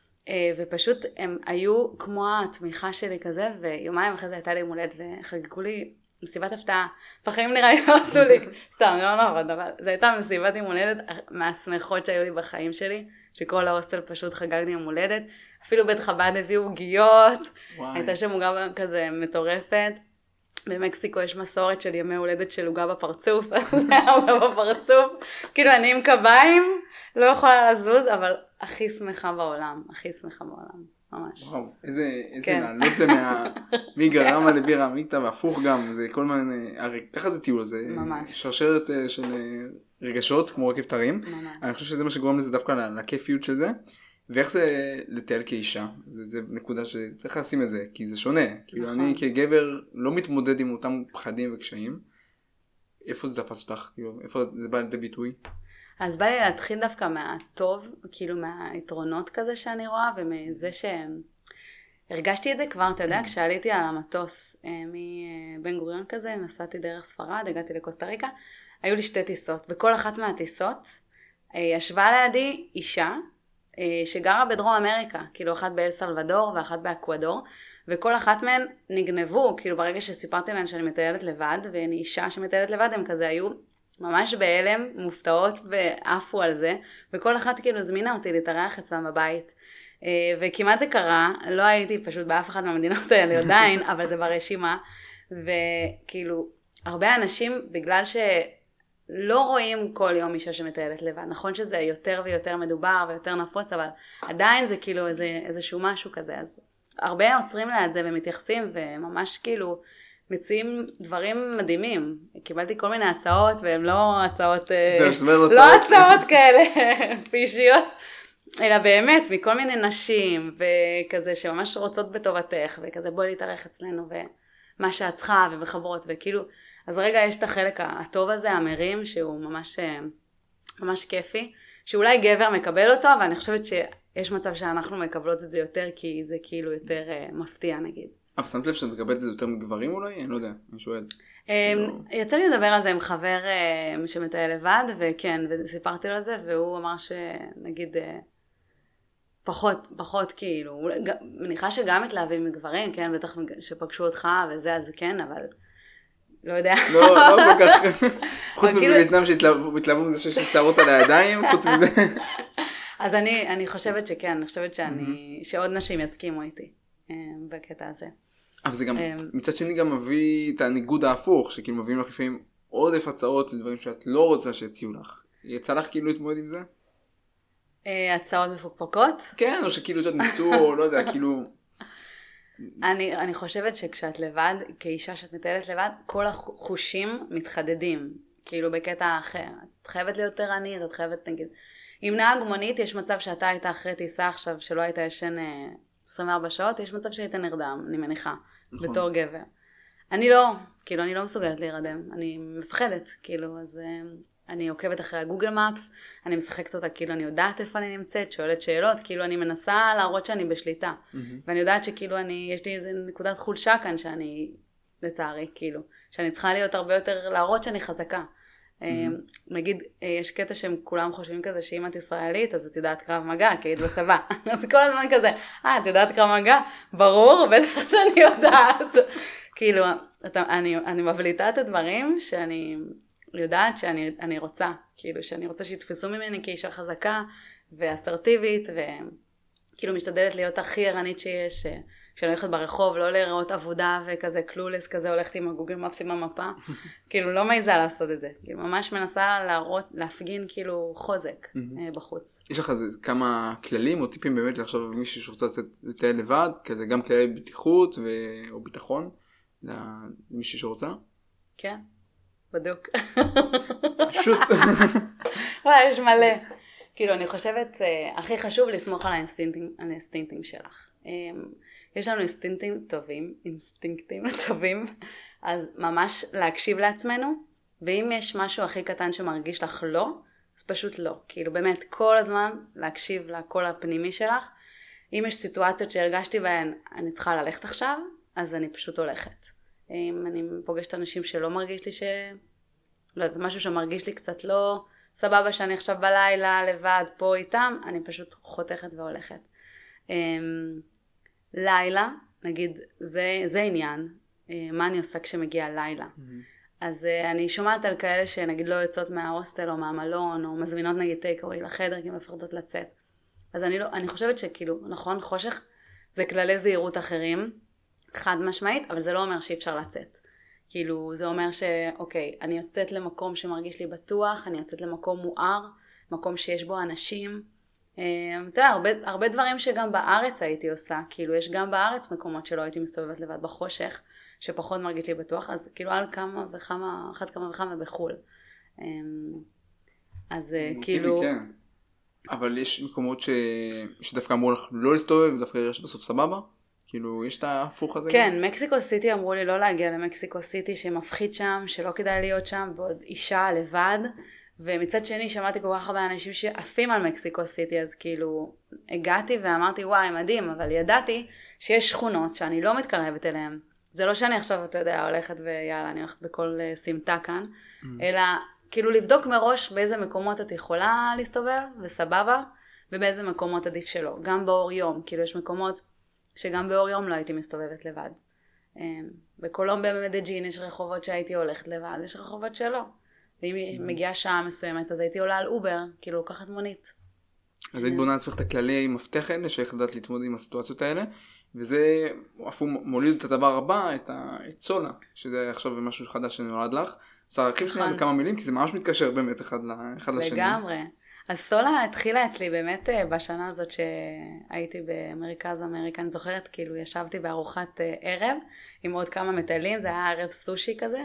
ופשוט הם היו כמו התמיכה שלי כזה, ויומיים אחרי זה הייתה לי יום הולדת, וחגגו לי מסיבת הפתעה, בחיים נראה לי לא עשו לי, סתם, לא נעבוד, אבל זו הייתה מסיבת יום הולדת מהשמחות שהיו לי בחיים שלי, שכל ההוסטל פשוט חגג לי יום הולדת, אפילו בית חב"ד הביאו עוגיות, הייתה שם עוגה כזה מטורפת, במקסיקו יש מסורת של ימי הולדת של עוגה בפרצוף, אז זה היה עוגה בפרצוף, כאילו אני עם קביים, לא יכולה לזוז, אבל הכי שמחה בעולם, הכי שמחה בעולם, ממש. וואו, איזה נעלות זה מגרמה לבירה, מקטע והפוך גם, זה כל מיני, הרי ככה זה טיול, זה שרשרת של רגשות כמו רכב תרים, אני חושב שזה מה שגורם לזה דווקא לכיפיות של זה, ואיך זה לטייל כאישה, זה נקודה שצריך לשים את זה, כי זה שונה, כאילו אני כגבר לא מתמודד עם אותם פחדים וקשיים, איפה זה תפס אותך, איפה זה בא לידי ביטוי? אז בא לי להתחיל דווקא מהטוב, כאילו מהיתרונות כזה שאני רואה, ומזה שהרגשתי את זה כבר, אתה יודע, כשעליתי על המטוס מבן גוריון כזה, נסעתי דרך ספרד, הגעתי לקוסטה ריקה, היו לי 2 טיסות, וכל אחת מהטיסות ישבה לידי אישה, שגרה בדרום אמריקה, כאילו אחת באל סלבדור ואחת באקוודור, וכל אחת מהן נגנבו, כאילו ברגע שסיפרתי להן שאני מטיילת לבד, ואני אישה שמטיילת לבד, הם כזה היו ממש בהלם, מופתעות ועפו על זה, וכל אחת כאילו זמינה אותי להתארח אצלם בבית, וכמעט זה קרה, לא הייתי פשוט באף אחד מהמדינות האלה עדיין, אבל זה ברשימה, וכאילו הרבה אנשים בגלל לא רואים כל יום אישה שמטיילת לבד, נכון שזה יותר ויותר מדובר ויותר נפוץ, אבל עדיין זה כאילו איזשהו משהו כזה, אז הרבה עוצרים ליד זה ומתייחסים וממש כאילו מציעים דברים מדהימים. קיבלתי כל מיני הצעות והם לא הצעות, לא הצעות כאלה פישיות, אלא באמת מכל מיני נשים וכזה שממש רוצות בטובתך וכזה בואי להתארח אצלנו ומה שאת צריכה ומחברות וכאילו, אז רגע יש את החלק הטוב הזה, המרים, שהוא ממש כיפי, שאולי גבר מקבל אותו, אבל אני חושבת שיש מצב שאנחנו מקבלות את זה יותר, כי זה כאילו יותר מפתיע נגיד. אבל שמת לב שאת מקבלת את זה יותר מגברים אולי? אני לא יודע, אני שואל. יצא לי לדבר על זה עם חבר שמטייל לבד, וכן, וסיפרתי לו על זה, והוא אמר שנגיד פחות כאילו, מניחה שגם מתלהבים מגברים, כן, בטח שפגשו אותך וזה, אז כן, אבל לא יודע. לא כל כך. חוץ מווייטנאם שהתלהבו מזה שיש שערות על הידיים, חוץ מזה. אז אני חושבת שכן, אני חושבת שעוד נשים יסכימו איתי בקטע הזה. אבל זה גם, מצד שני גם מביא את הניגוד ההפוך, שכאילו מביאים לך לפעמים עודף הצעות לדברים שאת לא רוצה שיציעו לך. יצא לך כאילו להתמודד עם זה? הצעות מפוקפקות? כן, או שכאילו שאת ניסו, לא יודע, כאילו... אני חושבת שכשאת לבד, כאישה שאת מטיילת לבד, כל החושים מתחדדים, כאילו בקטע אחר. את חייבת להיות יותר ענית, את חייבת, נגיד, עם נהג מונית יש מצב שאתה היית אחרי טיסה עכשיו, שלא היית ישן 24 שעות, יש מצב שהיית נרדם, אני מניחה, נכון. בתור גבר. אני לא, כאילו, אני לא מסוגלת להירדם, אני מפחדת, כאילו, אז אני עוקבת אחרי הגוגל מפס, אני משחקת אותה, כאילו, אני יודעת איפה אני נמצאת, שואלת שאלות, כאילו, אני מנסה להראות שאני בשליטה, ואני יודעת שכאילו, יש לי איזו נקודת חולשה כאן, שאני, לצערי, כאילו, שאני צריכה להיות הרבה יותר, להראות שאני חזקה. נגיד, יש קטע שהם כולם חושבים כזה, שאם את ישראלית, אז את יודעת קרב מגע, כי היית בצבא. אז כל הזמן כזה, את יודעת קרב מגע? ברור, בטח שאני יודעת. כאילו, אני מבליטה את הדברים שאני יודעת שאני רוצה, כאילו, שאני רוצה שיתפסו ממני כאישה חזקה ואסרטיבית, וכאילו משתדלת להיות הכי ערנית שיש, כשאני הולכת ברחוב, לא לראות עבודה וכזה קלולס כזה, הולכת עם הגוגל מפס עם המפה, כאילו לא מעיזה לעשות את זה, כאילו ממש מנסה להפגין כאילו חוזק בחוץ. יש לך כמה כללים או טיפים באמת לחשוב על מישהו שרוצה לטייל לבד, כזה גם כללי בטיחות או ביטחון למישהו שרוצה? כן, בדוק. פשוט. וואי, יש מלא. כאילו אני חושבת, הכי חשוב לסמוך על האינסטינקטים שלך. יש לנו אינסטינקטים טובים, אז ממש להקשיב לעצמנו, ואם יש משהו הכי קטן שמרגיש לך לא, אז פשוט לא. כאילו באמת כל הזמן להקשיב לקול הפנימי שלך. אם יש סיטואציות שהרגשתי בהן, אני צריכה ללכת עכשיו, אז אני פשוט הולכת. אם אני פוגשת אנשים שלא מרגיש לי לא יודעת, משהו שמרגיש לי קצת לא סבבה שאני עכשיו בלילה לבד פה איתם, אני פשוט חותכת והולכת. לילה, נגיד, זה עניין, מה אני עושה כשמגיע לילה. אז אני שומעת על כאלה שנגיד לא יוצאות מההוסטל או מהמלון, או מזמינות נגיד טייקאווי לחדר כי מפחדות לצאת. אז אני חושבת שכאילו, נכון, חושך זה כללי זהירות אחרים, חד משמעית, אבל זה לא אומר שאי אפשר לצאת. כאילו, זה אומר שאוקיי, אני יוצאת למקום שמרגיש לי בטוח, אני יוצאת למקום מואר, מקום שיש בו אנשים. אתה יודע, הרבה דברים שגם בארץ הייתי עושה, כאילו יש גם בארץ מקומות שלא הייתי מסתובבת לבד בחושך, שפחות מרגיש לי בטוח, אז כאילו על כמה וכמה בחול. אז כאילו... כן. אבל יש מקומות שדווקא אמרו לך לא להסתובב, ודווקא יש בסוף סבבה? כאילו, יש את ההפוך הזה? כן, מקסיקו סיטי אמרו לי לא להגיע למקסיקו סיטי, שמפחיד שם, שלא כדאי להיות שם, ועוד אישה לבד. ומצד שני שמעתי כל כך הרבה אנשים שעפים על מקסיקו סיטי, אז כאילו הגעתי ואמרתי וואי מדהים, אבל ידעתי שיש שכונות שאני לא מתקרבת אליהן. זה לא שאני עכשיו, אתה יודע, הולכת ויאללה, אני הולכת בכל סמטה כאן, אלא כאילו לבדוק מראש באיזה מקומות את יכולה להסתובב וסבבה, ובאיזה מקומות עדיף שלא. גם באור יום, כאילו יש מקומות שגם באור יום לא הייתי מסתובבת לבד. בקולומביה במדג'ין יש רחובות שהייתי הולכת לבד, יש רחובות שלא. ואם מגיעה שעה מסוימת, אז הייתי עולה על אובר, כאילו לוקחת מונית. אז היית בונה לעצמך את הכללי מפתחת, שאיך לדעת להתמודד עם הסיטואציות האלה, וזה אפילו מוליד את הדבר הבא, את סולה, שזה עכשיו משהו חדש שנולד לך. אז להרחיב שנייה בכמה מילים, כי זה ממש מתקשר באמת אחד לשני. לגמרי. אז סולה התחילה אצלי באמת בשנה הזאת שהייתי במרכז אמריקה, אני זוכרת, כאילו ישבתי בארוחת ערב עם עוד כמה מטיילים, זה היה ערב סושי כזה,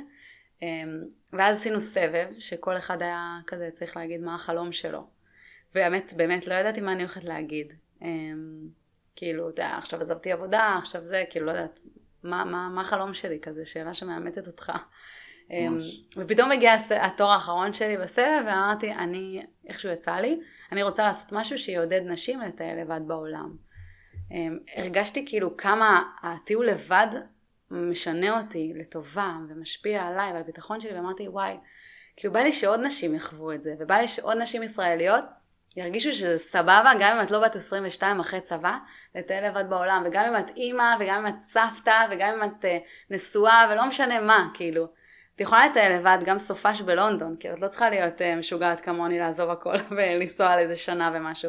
ואז עשינו סבב, שכל אחד היה כזה צריך להגיד מה החלום שלו. באמת לא ידעתי מה אני הולכת להגיד. כאילו, עכשיו עזבתי עבודה, עכשיו זה, כאילו לא יודעת, מה החלום שלי כזה, שאלה שמאמתת אותך. ופתאום הגיע התור האחרון שלי בסבב, ואמרתי, איכשהו יצא לי, אני רוצה לעשות משהו שיעודד נשים לטייל לבד בעולם. הרגשתי כאילו כמה הטיול לבד משנה אותי לטובה ומשפיע עליי ועל הביטחון שלי, ואמרתי וואי, כאילו בא לי שעוד נשים יחוו את זה, ובא לי שעוד נשים ישראליות ירגישו שזה סבבה, גם אם את לא בת 22 אחרי צבא, לטייל לבד בעולם, וגם אם את אימא, וגם אם את סבתא, וגם אם את נשואה, ולא משנה מה, כאילו. את יכולה לטייל לבד גם סופש בלונדון, כי את לא צריכה להיות משוגעת כמוני לעזוב הכל ולנסוע על איזה שנה ומשהו.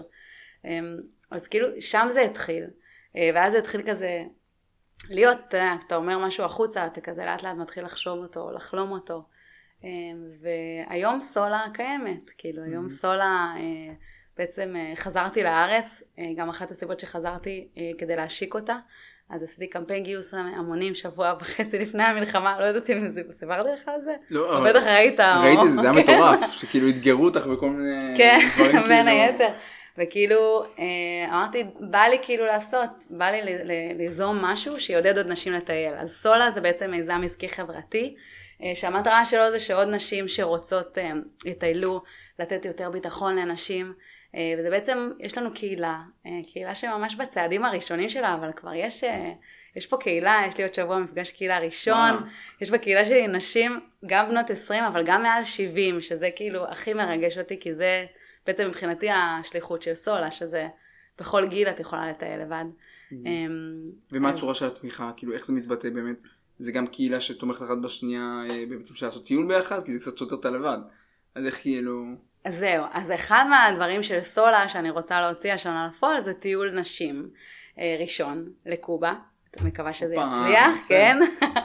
אז כאילו שם זה התחיל, ואז זה התחיל כזה להיות, אתה אומר משהו החוצה, אתה כזה לאט לאט מתחיל לחשוב אותו, לחלום אותו. והיום סולה קיימת, כאילו היום סולה בעצם חזרתי לארץ, גם אחת הסיבות שחזרתי כדי להשיק אותה, אז עשיתי קמפיין גיוס המונים שבוע וחצי לפני המלחמה, לא יודעת אם זה סיפרתי לך על זה? לא, אבל בטח ראית. ראיתי זה, זה היה מטורף, שכאילו התגרו אותך בכל מיני דברים. כן, בין היתר. וכאילו אמרתי, בא לי כאילו בא לי ליזום משהו שיעודד עוד נשים לטייל. אז סולה זה בעצם מיזם עסקי חברתי, שהמטרה שלו זה שעוד נשים שרוצות יטיילו, לתת יותר ביטחון לנשים, וזה בעצם, יש לנו קהילה שממש בצעדים הראשונים שלה, אבל כבר יש פה קהילה, יש לי עוד שבוע מפגש קהילה ראשון, יש בקהילה שלי נשים, גם בנות 20, אבל גם מעל 70, שזה כאילו הכי מרגש אותי, כי זה בעצם מבחינתי השליחות של סולה, שזה בכל גיל את יכולה לטייל לבד. ומה הצורה של התמיכה? כאילו איך זה מתבטא באמת? זה גם קהילה שתומכת אחת בשנייה, בעצם של לעשות טיול ביחד, כי זה קצת סותר את הלבד. אז איך כאילו... אז זהו, אז אחד מהדברים של סולה שאני רוצה להוציא השנה לפועל, זה טיול נשים ראשון לקובה. אני מקווה שזה יצליח, כן.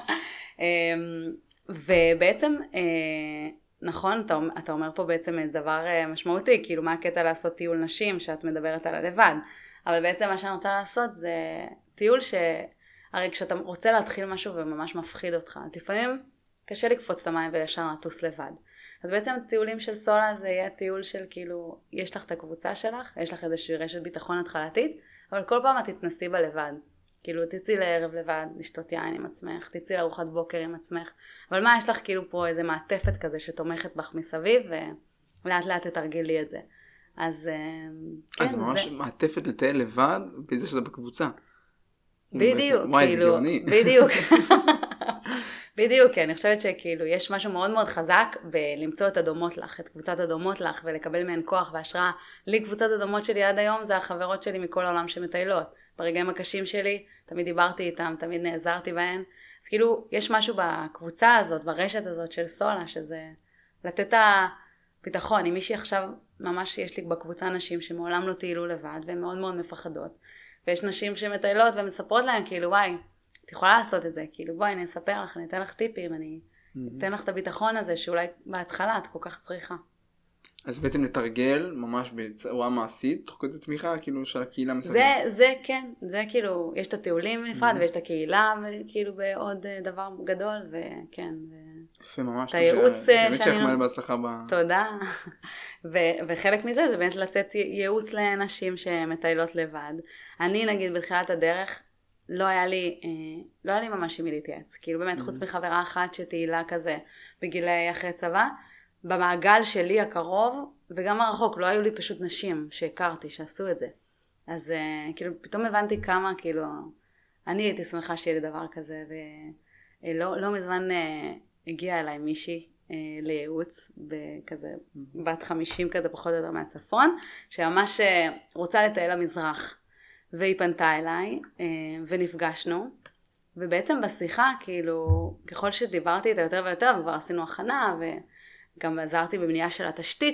ובעצם, נכון, אתה אומר פה בעצם דבר משמעותי, כאילו מה הקטע לעשות טיול נשים שאת מדברת על הלבד. אבל בעצם מה שאני רוצה לעשות זה טיול הרי כשאתה רוצה להתחיל משהו וממש מפחיד אותך, אז לפעמים קשה לקפוץ את המים ולשם לטוס לבד. אז בעצם טיולים של סולה זה יהיה טיול של כאילו, יש לך את הקבוצה שלך, יש לך איזושהי רשת ביטחון התחלתית, אבל כל פעם את תתנסי בלבד. כאילו תצאי לערב לבד, לשתות יין עם עצמך, תצאי לארוחת בוקר עם עצמך, אבל מה, יש לך כאילו פה איזה מעטפת כזה שתומכת בך מסביב, ולאט לאט תתרגלי את זה. אז כן, אז ממש מעטפת לטייל לבד, בזה שזה בקבוצה. בדיוק, וואי, כאילו, זה גאוני. בדיוק. בדיוק, אני חושבת שכאילו יש משהו מאוד מאוד חזק בלמצוא את הדומות לך, את קבוצת הדומות לך, ולקבל מהן כוח והשראה. לי קבוצת הדומות שלי עד היום זה החברות שלי מכל העולם שמטיילות. ברגעים הקשים שלי, תמיד דיברתי איתם, תמיד נעזרתי בהן. אז כאילו יש משהו בקבוצה הזאת, ברשת הזאת של סולה, שזה לתת את הביטחון. אם מישהי עכשיו, ממש יש לי בקבוצה נשים שמעולם לא טיילו לבד, והן מאוד מאוד מפחדות. ויש נשים שמטיילות ומספרות להן כאילו וואי, את יכולה לעשות את זה, כאילו בואי אני אספר לך, אני אתן לך טיפים, אני אתן לך את הביטחון הזה שאולי בהתחלה את כל כך צריכה. אז בעצם לתרגל ממש בצורה מעשית, תוך כדי תמיכה כאילו של הקהילה מסביב. זה כן, זה כאילו, יש את הטיולים נפרד ויש את הקהילה כאילו בעוד דבר גדול, וכן. יפה ממש, את הייעוץ באמת שהחמל בהצלחה תודה. וחלק מזה זה באמת לצאת ייעוץ לאנשים שמטיילות לבד. אני נגיד בתחילת הדרך, לא היה לי ממש עם מי להתייעץ, כאילו באמת חוץ מחברה אחת שתהילה כזה בגילי אחרי צבא, במעגל שלי הקרוב וגם הרחוק לא היו לי פשוט נשים שהכרתי שעשו את זה, אז כאילו פתאום הבנתי כמה כאילו אני הייתי שמחה שיהיה לי דבר כזה, ולא מזמן הגיעה אליי מישהי לייעוץ בכזה בת 50 כזה פחות או יותר מהצפון, שממש רוצה לטייל למזרח. והיא פנתה אליי, ונפגשנו, ובעצם בשיחה, כאילו, ככל שדיברתי איתה יותר ויותר, וכבר עשינו הכנה, וגם עזרתי בבנייה של התשתית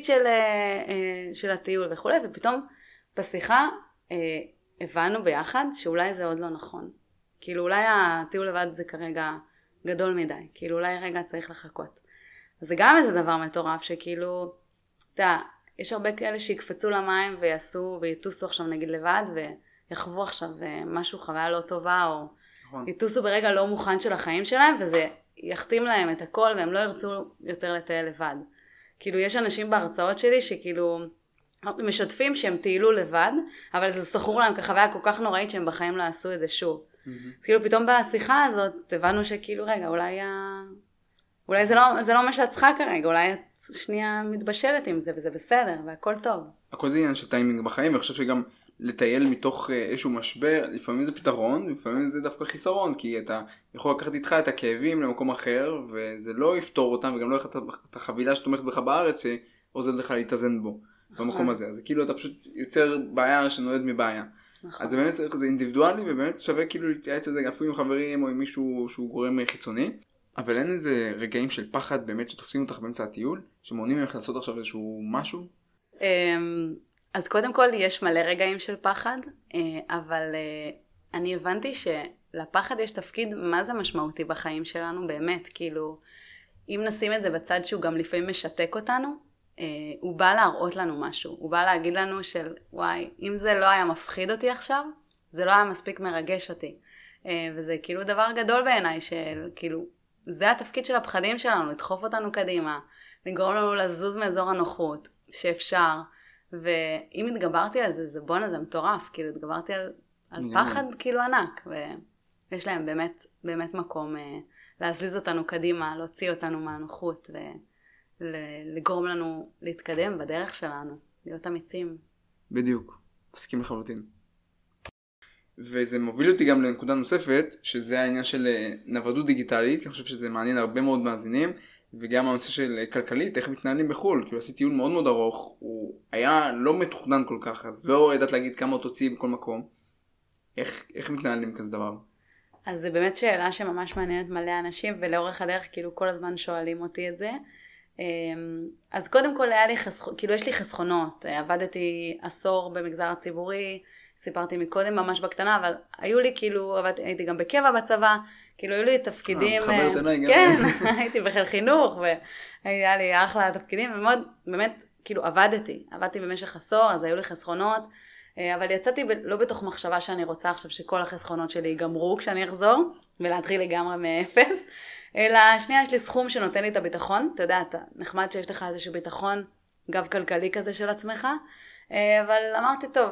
של הטיול וכו', ופתאום בשיחה הבנו ביחד שאולי זה עוד לא נכון. כאילו, אולי הטיול לבד זה כרגע גדול מדי, כאילו, אולי רגע צריך לחכות. אז זה גם איזה דבר מטורף, שכאילו, אתה יודע, יש הרבה כאלה שיקפצו למים ויעשו, ויטוסו עכשיו נגיד לבד, יחוו עכשיו משהו, חוויה לא טובה, או יטוסו ברגע לא מוכן של החיים שלהם, וזה יחתים להם את הכל, והם לא ירצו יותר לטייל לבד. כאילו, יש אנשים בהרצאות שלי שכאילו משתפים שהם טיילו לבד, אבל זה זכור להם כחוויה כל כך נוראית שהם בחיים לא עשו את זה שוב. אז כאילו, פתאום בשיחה הזאת הבנו שכאילו, רגע, אולי זה לא מה שאת צריכה כרגע, אולי את שנייה מתבשלת עם זה, וזה בסדר, והכל טוב. הכל זה עניין של טיימינג בחיים, ואני חושב שגם לטייל מתוך איזשהו משבר, לפעמים זה פתרון, לפעמים זה דווקא חיסרון, כי אתה יכול לקחת איתך את הכאבים למקום אחר, וזה לא יפתור אותם, וגם לא יחד את החבילה שתומכת בך בארץ, שעוזרת לך להתאזן בו, במקום הזה. אז כאילו אתה פשוט יוצר בעיה שנולד מבעיה. אז זה באמת צריך, זה אינדיבידואלי, ובאמת שווה כאילו להתייעץ את זה אפילו עם חברים, או עם מישהו שהוא גורם חיצוני. אבל אין איזה רגעים של פחד באמת שתופסים אותך באמצע הטיול, שמעונים ממך לעשות עכשיו איזשהו משהו? אז קודם כל יש מלא רגעים של פחד, אבל אני הבנתי שלפחד יש תפקיד מה זה משמעותי בחיים שלנו באמת, כאילו אם נשים את זה בצד שהוא גם לפעמים משתק אותנו, הוא בא להראות לנו משהו, הוא בא להגיד לנו של וואי, אם זה לא היה מפחיד אותי עכשיו, זה לא היה מספיק מרגש אותי, וזה כאילו דבר גדול בעיניי של כאילו, זה התפקיד של הפחדים שלנו, לדחוף אותנו קדימה, לגרום לנו לזוז מאזור הנוחות, שאפשר, ואם התגברתי על זה, זה בונה, זה מטורף, כאילו התגברתי על פחד כאילו ענק, ויש להם באמת מקום להזיז אותנו קדימה, להוציא אותנו מהנוחות, ולגרום לנו להתקדם בדרך שלנו, להיות אמיצים. בדיוק, מסכים לחלוטין. וזה מוביל אותי גם לנקודה נוספת, שזה העניין של נוודות דיגיטלית, אני חושב שזה מעניין הרבה מאוד מאזינים, וגם הנושא של כלכלית, איך מתנהלים בחול, כאילו עשיתי טיול מאוד מאוד ארוך, הוא היה לא מתוכנן כל כך, אז לא ידעת להגיד כמה תוציא בכל מקום. איך מתנהלים כזה דבר? אז זה באמת שאלה שממש מעניינת מלא אנשים, ולאורך הדרך כאילו כל הזמן שואלים אותי את זה. אז קודם כל היה לי כאילו יש לי חסכונות, עבדתי עשור במגזר הציבורי, סיפרתי מקודם ממש בקטנה, אבל היו לי כאילו, הייתי גם בקבע בצבא, כאילו היו לי תפקידים, מתחברת אליי גם. כן, הייתי בחיל חינוך, והיה לי אחלה תפקידים, ומאוד באמת כאילו עבדתי במשך עשור, אז היו לי חסכונות, אבל יצאתי לא בתוך מחשבה שאני רוצה עכשיו שכל החסכונות שלי ייגמרו כשאני אחזור, ולהתחיל לגמרי מאפס, אלא שנייה יש לי סכום שנותן לי את הביטחון, אתה יודע, אתה נחמד שיש לך איזשהו ביטחון, גב כלכלי כזה של עצמך, אבל אמרתי טוב,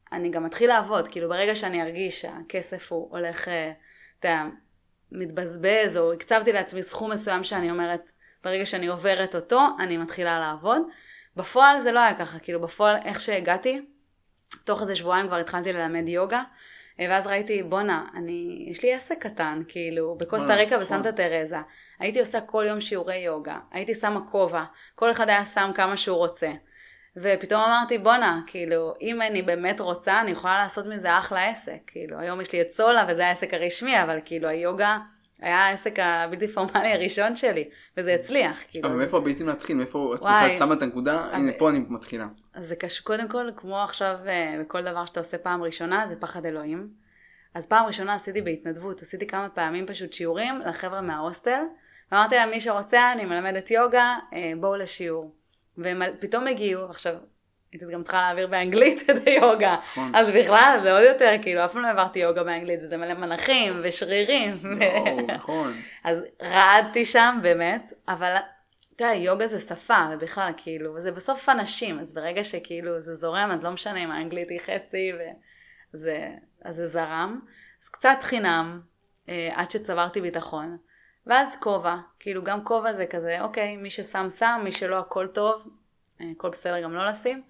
אני גם מתחיל לעבוד, כאילו ברגע שאני ארגיש שהכסף הוא הולך, אתה יודע, מתבזבז, או הקצבתי לעצמי סכום מסוים שאני אומרת, ברגע שאני עוברת אותו, אני מתחילה לעבוד. בפועל זה לא היה ככה, כאילו בפועל איך שהגעתי, תוך איזה שבועיים כבר התחלתי ללמד יוגה, ואז ראיתי, בונה, יש לי עסק קטן, כאילו, בקוסטה ריקה בסנטה טרזה, הייתי עושה כל יום שיעורי יוגה, הייתי שמה כובע, כל אחד היה שם כמה שהוא רוצה, ופתאום אמרתי, בונה, כאילו, אם אני באמת רוצה, אני יכולה לעשות מזה אחלה עסק, כאילו, היום יש לי את סולה, וזה העסק הרשמי, אבל כאילו, היוגה היה העסק הבלתי פורמלי הראשון שלי, וזה הצליח, כאילו. אבל מאיפה בעצם להתחיל? מאיפה את בכלל שמה את הנקודה? הנה, פה אני מתחילה. אז זה קשור, קודם כל, כמו עכשיו, בכל דבר שאתה עושה פעם ראשונה, זה פחד אלוהים. אז פעם ראשונה עשיתי בהתנדבות, עשיתי כמה פעמים פשוט שיעורים לחבר'ה מההוסטל, ואמרתי להם, מי שרוצה, אני מלמדת יוגה, בואו לשיעור. והם פתאום הגיעו, עכשיו, הייתי גם צריכה להעביר באנגלית את היוגה, אז בכלל זה עוד יותר, כאילו, אף פעם לא העברתי יוגה באנגלית, וזה מלא מנחים ושרירים. נכון. אז רעדתי שם באמת, אבל אתה יודע, יוגה זה שפה, ובכלל, כאילו, וזה בסוף אנשים, אז ברגע שכאילו זה זורם, אז לא משנה אם האנגלית היא חצי, אז זה זרם. אז קצת חינם, עד שצברתי ביטחון. ואז כובע, כאילו גם כובע זה כזה, אוקיי, מי ששם שם, מי שלא הכל טוב, הכל בסדר גם לא לשים.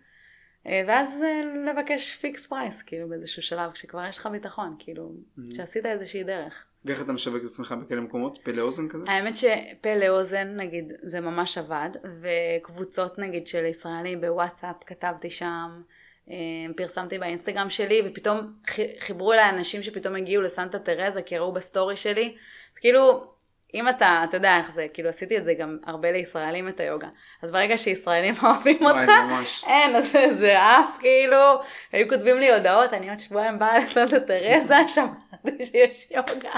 ואז לבקש פיקס פרייס, כאילו באיזשהו שלב, כשכבר יש לך ביטחון, כאילו, שעשית איזושהי דרך. ואיך אתה משווק את עצמך בכאלה מקומות? פה לאוזן כזה? האמת שפה לאוזן, נגיד, זה ממש עבד, וקבוצות, נגיד, של ישראלים בוואטסאפ, כתבתי שם, פרסמתי באינסטגרם שלי, ופתאום חיברו אליי אנשים שפתאום הגיעו לסנטה טרזה, כי ראו בסטורי שלי, אז כאילו, אם אתה יודע איך זה, כאילו עשיתי את זה גם הרבה לישראלים את היוגה, אז ברגע שישראלים אוהבים אותך, אין, אז זה אף כאילו, היו כותבים לי הודעות, אני עוד שבועיים באה לסנטה טרזה, שמעתי שיש יוגה,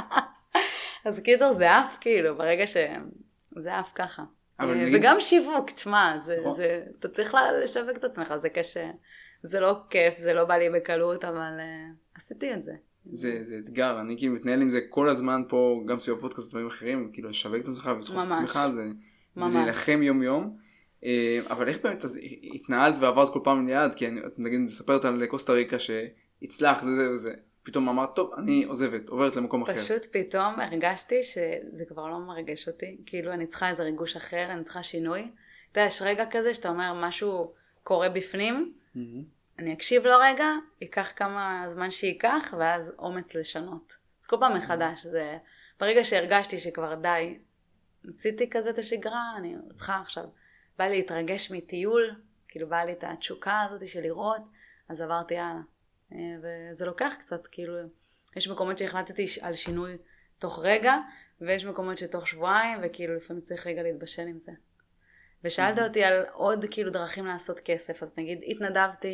אז קיצור זה אף כאילו, ברגע שזה אף ככה, וגם שיווק, תשמע, אתה צריך לשווק את עצמך, זה קשה, זה לא כיף, זה לא בא לי בקלות, אבל עשיתי את זה. זה אתגר, אני כאילו מתנהל עם זה כל הזמן פה, גם סביב הפודקאסט ודברים אחרים, כאילו לשווק את עצמך ולתחום את עצמך, זה להילחם יום יום, אבל איך באמת התנהלת ועברת כל פעם ליד, כי נגיד מספרת על קוסטה ריקה שהצלחת וזה, פתאום אמרת, טוב, אני עוזבת, עוברת למקום אחר. פשוט פתאום הרגשתי שזה כבר לא מרגש אותי, כאילו אני צריכה איזה ריגוש אחר, אני צריכה שינוי, אתה יודע, יש רגע כזה שאתה אומר משהו קורה בפנים, אני אקשיב לו רגע, ייקח כמה זמן שייקח, ואז אומץ לשנות. אז כל פעם מחדש, זה ברגע שהרגשתי שכבר די, מציתי כזה את השגרה, אני צריכה עכשיו, בא לי להתרגש מטיול, כאילו בא לי את התשוקה הזאת של לראות, אז עברתי הלאה. וזה לוקח קצת, כאילו, יש מקומות שהחלטתי על שינוי תוך רגע, ויש מקומות שתוך שבועיים, וכאילו לפעמים צריך רגע להתבשל עם זה. ושאלת אותי על עוד כאילו דרכים לעשות כסף, אז נגיד התנדבתי,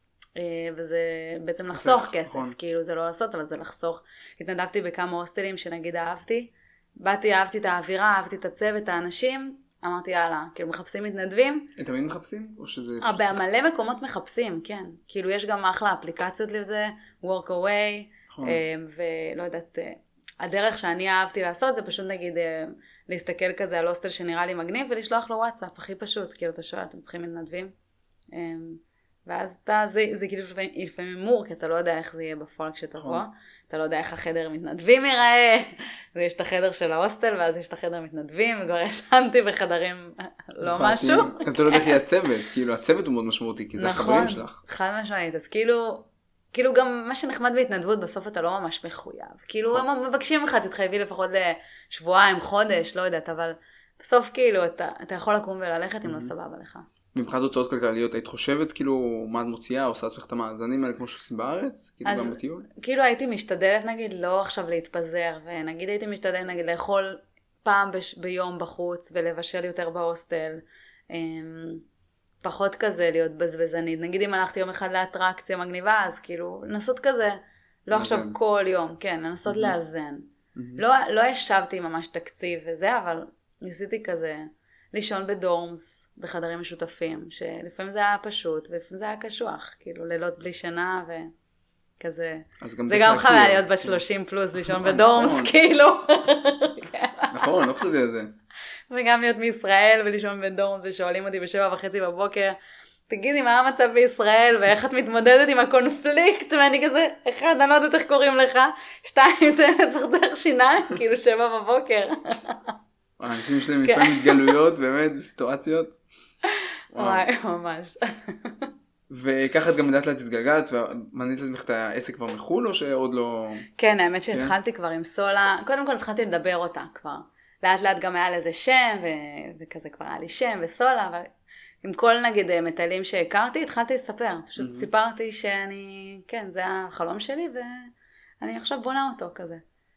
וזה בעצם לחסוך כסף, כאילו זה לא לעשות, אבל זה לחסוך. התנדבתי בכמה הוסטלים שנגיד אהבתי, אהבתי את האווירה, אהבתי את הצוות, האנשים, אמרתי יאללה, כאילו מחפשים מתנדבים. את תמיד מחפשים? או שזה... במלא מקומות מחפשים, כן. כאילו יש גם אחלה אפליקציות לזה, Workaway, ולא יודעת, הדרך שאני אהבתי לעשות זה פשוט נגיד להסתכל כזה על הוסטל שנראה לי מגניב ולשלוח לו וואטסאפ, הכי פשוט, כאילו אתה שואל, אתם צריכים מתנדבים. ואז זה כאילו לפעמים מור, כי אתה לא יודע איך זה יהיה בפועל כשתבוא, אתה לא יודע איך החדר מתנדבים ייראה, ויש את החדר של ההוסטל, ואז יש את החדר מתנדבים, וכבר ישנתי בחדרים לא משהו. אתה לא יודע איך יהיה הצוות, כאילו הצוות הוא מאוד משמעותי, כי זה החברים שלך. נכון, חד משמעית, אז כאילו גם מה שנחמד בהתנדבות, בסוף אתה לא ממש מחויב, כאילו הם מבקשים לך, תתחייבי לפחות לשבועיים, חודש, לא יודעת, אבל בסוף כאילו אתה יכול לקום וללכת אם לא סבבה לך. מבחינת הוצאות כלכליות, היית חושבת כאילו מה את מוציאה, עושה עצמך את המאזנים האלה כמו שעושים בארץ? כאילו גם בטיול? כאילו הייתי משתדלת נגיד לא עכשיו להתפזר, ונגיד הייתי משתדלת נגיד לאכול פעם ביום בחוץ ולבשל יותר בהוסטל, פחות כזה להיות בזבזנית. נגיד אם הלכתי יום אחד לאטרקציה מגניבה, אז כאילו לנסות כזה, לא עכשיו כל יום, כן, לנסות לאזן. לא השבתי ממש תקציב וזה, אבל ניסיתי כזה לישון בדורמס, בחדרים משותפים, שלפעמים זה היה פשוט, ולפעמים זה היה קשוח, כאילו לילות בלי שינה וכזה. זה גם חוויה להיות ב-30 פלוס, לישון בדורמס, כאילו. נכון, לא חשבתי על זה. וגם להיות מישראל ולישון בדורמס, ושואלים אותי ב7:30 בבוקר, תגידי מה המצב בישראל, ואיך את מתמודדת עם הקונפליקט, ואני כזה, אחד, אני לא יודעת איך קוראים לך, שתיים, צריך שיניים, כאילו 7 בבוקר. האנשים שלהם לפעמים התגלויות, באמת, בסיטואציות. וואי, ממש. וככה את גם לדעת לה תתגלגלת, ומנית לעצמך את העסק כבר מחול, או שעוד לא... כן, האמת שהתחלתי כבר עם סולה, קודם כל התחלתי לדבר אותה כבר. לאט לאט גם היה לזה שם, וכזה כבר היה לי שם וסולה, אבל עם כל נגיד מטיילים שהכרתי, התחלתי לספר. פשוט סיפרתי שאני, כן, זה החלום שלי, ואני עכשיו בונה אותו כזה.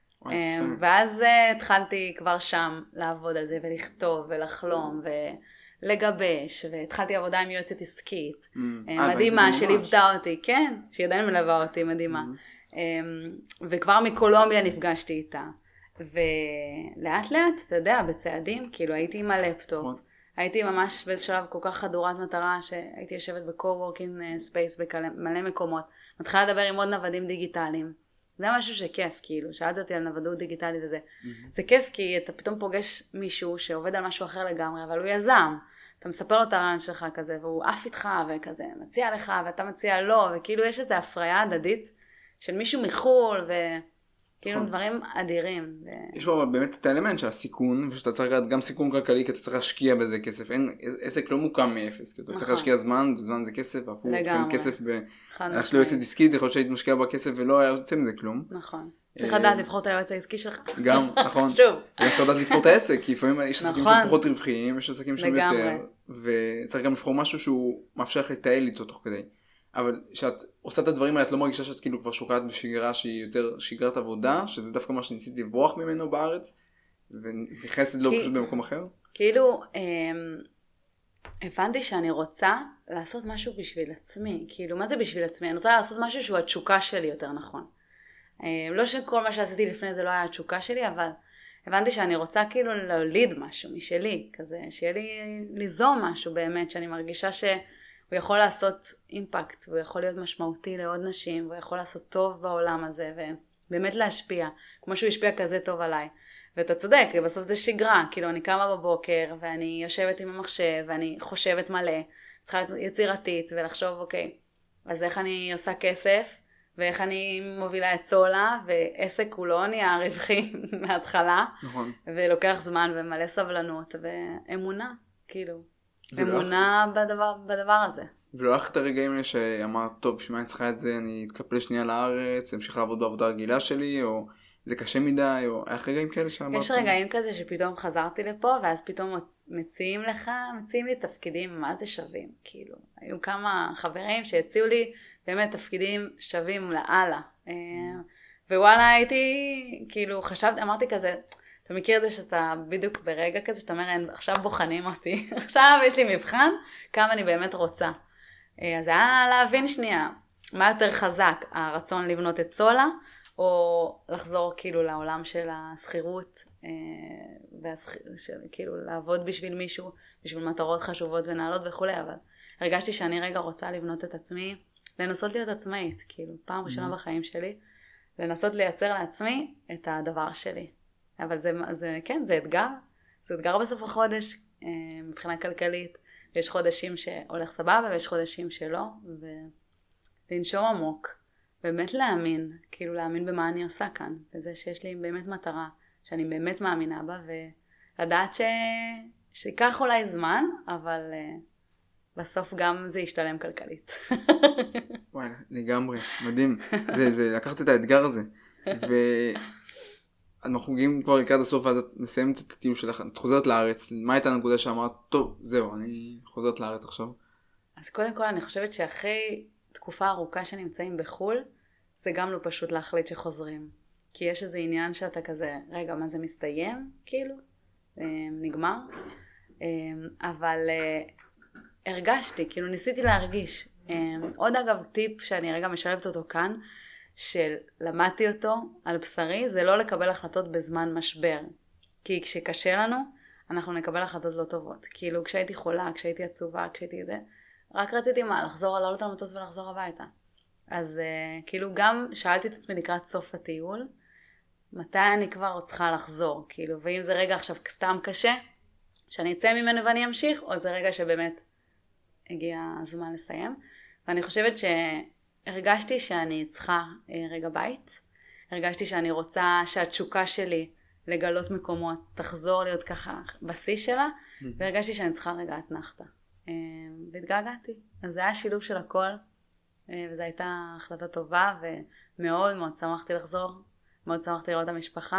ואז התחלתי כבר שם לעבוד על זה, ולכתוב, ולחלום, ולגבש, והתחלתי עבודה עם יועצת עסקית. מדהימה, שליוותה אותי, כן, שהיא עדיין מלווה אותי, מדהימה. וכבר מקולומביה נפגשתי איתה. ולאט לאט, אתה יודע, בצעדים, כאילו הייתי עם הלפטופ. הייתי ממש באיזה שלב כל כך חדורת מטרה, שהייתי יושבת בקו-וורקינג ספייס במלא מקומות. מתחילה לדבר עם עוד נוודים דיגיטליים. זה משהו שכיף, כאילו, שאלת אותי על נוודות דיגיטלית וזה. זה כיף כי אתה פתאום פוגש מישהו שעובד על משהו אחר לגמרי, אבל הוא יזם. אתה מספר לו את הרעיון שלך כזה, והוא עף איתך וכזה, מציע לך ואתה מציע לו, וכאילו יש איזו הפריה הדדית של מישהו מחול, כאילו דברים אדירים. יש פה באמת את האלמנט של הסיכון, ושאתה צריך גם סיכון כלכלי, כי אתה צריך להשקיע בזה כסף. אין, עסק לא מוקם מאפס, כי אתה צריך להשקיע זמן, וזמן זה כסף, ואפילו כסף הלכת ליועצת עסקית, יכול להיות שהיית משקיע בכסף ולא היה יוצא מזה כלום. נכון. צריך לדעת לבחור את היועץ העסקי שלך. גם, נכון. שוב. צריך לדעת לבחור את העסק, כי לפעמים יש עסקים שהם פחות רווחיים, יש עסקים שהם יותר, וצריך גם לבחור משהו שהוא מאפשר לך לטייל איתו תוך כדי. אבל כשאת עושה את הדברים האלה, את לא מרגישה שאת כאילו כבר שוקעת בשגרה שהיא יותר שגרת עבודה, שזה דווקא מה שניסיתי לברוח ממנו בארץ, ונכנסת לו פשוט במקום אחר? כאילו, הבנתי שאני רוצה לעשות משהו בשביל עצמי. כאילו, מה זה בשביל עצמי? אני רוצה לעשות משהו שהוא התשוקה שלי יותר נכון. לא שכל מה שעשיתי לפני זה לא היה התשוקה שלי, אבל הבנתי שאני רוצה כאילו להוליד משהו משלי, כזה, שיהיה לי ליזום משהו באמת, שאני מרגישה שהוא יכול לעשות אימפקט, והוא יכול להיות משמעותי לעוד נשים, והוא יכול לעשות טוב בעולם הזה, ובאמת להשפיע, כמו שהוא השפיע כזה טוב עליי. ואתה צודק, בסוף זה שגרה, כאילו אני קמה בבוקר, ואני יושבת עם המחשב, ואני חושבת מלא, צריכה להיות יצירתית, ולחשוב, אוקיי, אז איך אני עושה כסף, ואיך אני מובילה את סולה, ועסק הוא לא נהיה רווחי מההתחלה, נכון. ולוקח זמן ומלא סבלנות, ואמונה, כאילו, אמונה בדבר הזה. ולא איך את הרגעים האלה שאמרת, טוב, בשביל מה אני צריכה את זה, אני אתקפל שנייה לארץ, אמשיך לעבוד בעבודה הרגילה שלי, או זה קשה מדי, או היה רגעים כאלה שאמרת? יש רגעים כזה שפתאום חזרתי לפה, ואז פתאום מציעים לי תפקידים, מה זה שווים, כאילו. היו כמה חברים שהציעו לי באמת תפקידים שווים לאללה. ווואלה, הייתי, כאילו, אמרתי כזה, אתה מכיר את זה שאתה בדיוק ברגע כזה, שאתה אומר, עכשיו בוחנים אותי, עכשיו יש לי מבחן, כמה אני באמת רוצה. אז היה להבין שנייה, מה יותר חזק, הרצון לבנות את סולה, או לחזור כאילו לעולם של הסחירות, כאילו לעבוד בשביל מישהו, בשביל מטרות חשובות ונעלות וכו', אבל הרגשתי שאני רגע רוצה לבנות את עצמי, לנסות להיות עצמאית, כאילו פעם ראשונה בחיים שלי, לנסות לייצר לעצמי את הדבר שלי. אבל זה כן, זה אתגר. זה אתגר בסוף החודש, מבחינה כלכלית. ויש חודשים שהולך סבבה, ויש חודשים שלא. ולנשום עמוק. באמת להאמין, כאילו להאמין במה אני עושה כאן. וזה שיש לי באמת מטרה, שאני באמת מאמינה בה, ולדעת שיקח אולי זמן, אבל בסוף גם זה ישתלם כלכלית. וואי, לגמרי, מדהים. זה לקחת את האתגר הזה. אנחנו מגיעים כבר לקראת הסוף, ואז את מסיימת את הטיול שלך, את חוזרת לארץ, מה הייתה הנקודה שאמרת, טוב, זהו, אני חוזרת לארץ עכשיו? אז קודם כל אני חושבת שאחרי תקופה ארוכה שנמצאים בחול, זה גם לא פשוט להחליט שחוזרים. כי יש איזה עניין שאתה כזה, רגע, מה זה מסתיים? כאילו, נגמר. אבל הרגשתי, כאילו ניסיתי להרגיש. עוד אגב טיפ שאני רגע משלבת אותו כאן, שלמדתי אותו על בשרי, זה לא לקבל החלטות בזמן משבר. כי כשקשה לנו, אנחנו נקבל החלטות לא טובות. כאילו כשהייתי חולה, כשהייתי עצובה, כשהייתי זה, רק רציתי לחזור, לעלות על המטוס ולחזור הביתה. אז כאילו גם שאלתי את עצמי לקראת סוף הטיול, מתי אני כבר צריכה לחזור? כאילו, ואם זה רגע עכשיו סתם קשה, שאני אצא ממנו ואני אמשיך, או זה רגע שבאמת הגיע הזמן לסיים. ואני חושבת שהרגשתי שאני צריכה רגע בית. הרגשתי שאני רוצה שהתשוקה שלי לגלות מקומות תחזור להיות ככה בשיא שלה, והרגשתי שאני צריכה רגע אתנחתה. והתגעגעתי. אז זה היה שילוב של הכל, וזו הייתה החלטה טובה, ומאוד מאוד שמחתי לחזור, מאוד שמחתי לראות את המשפחה,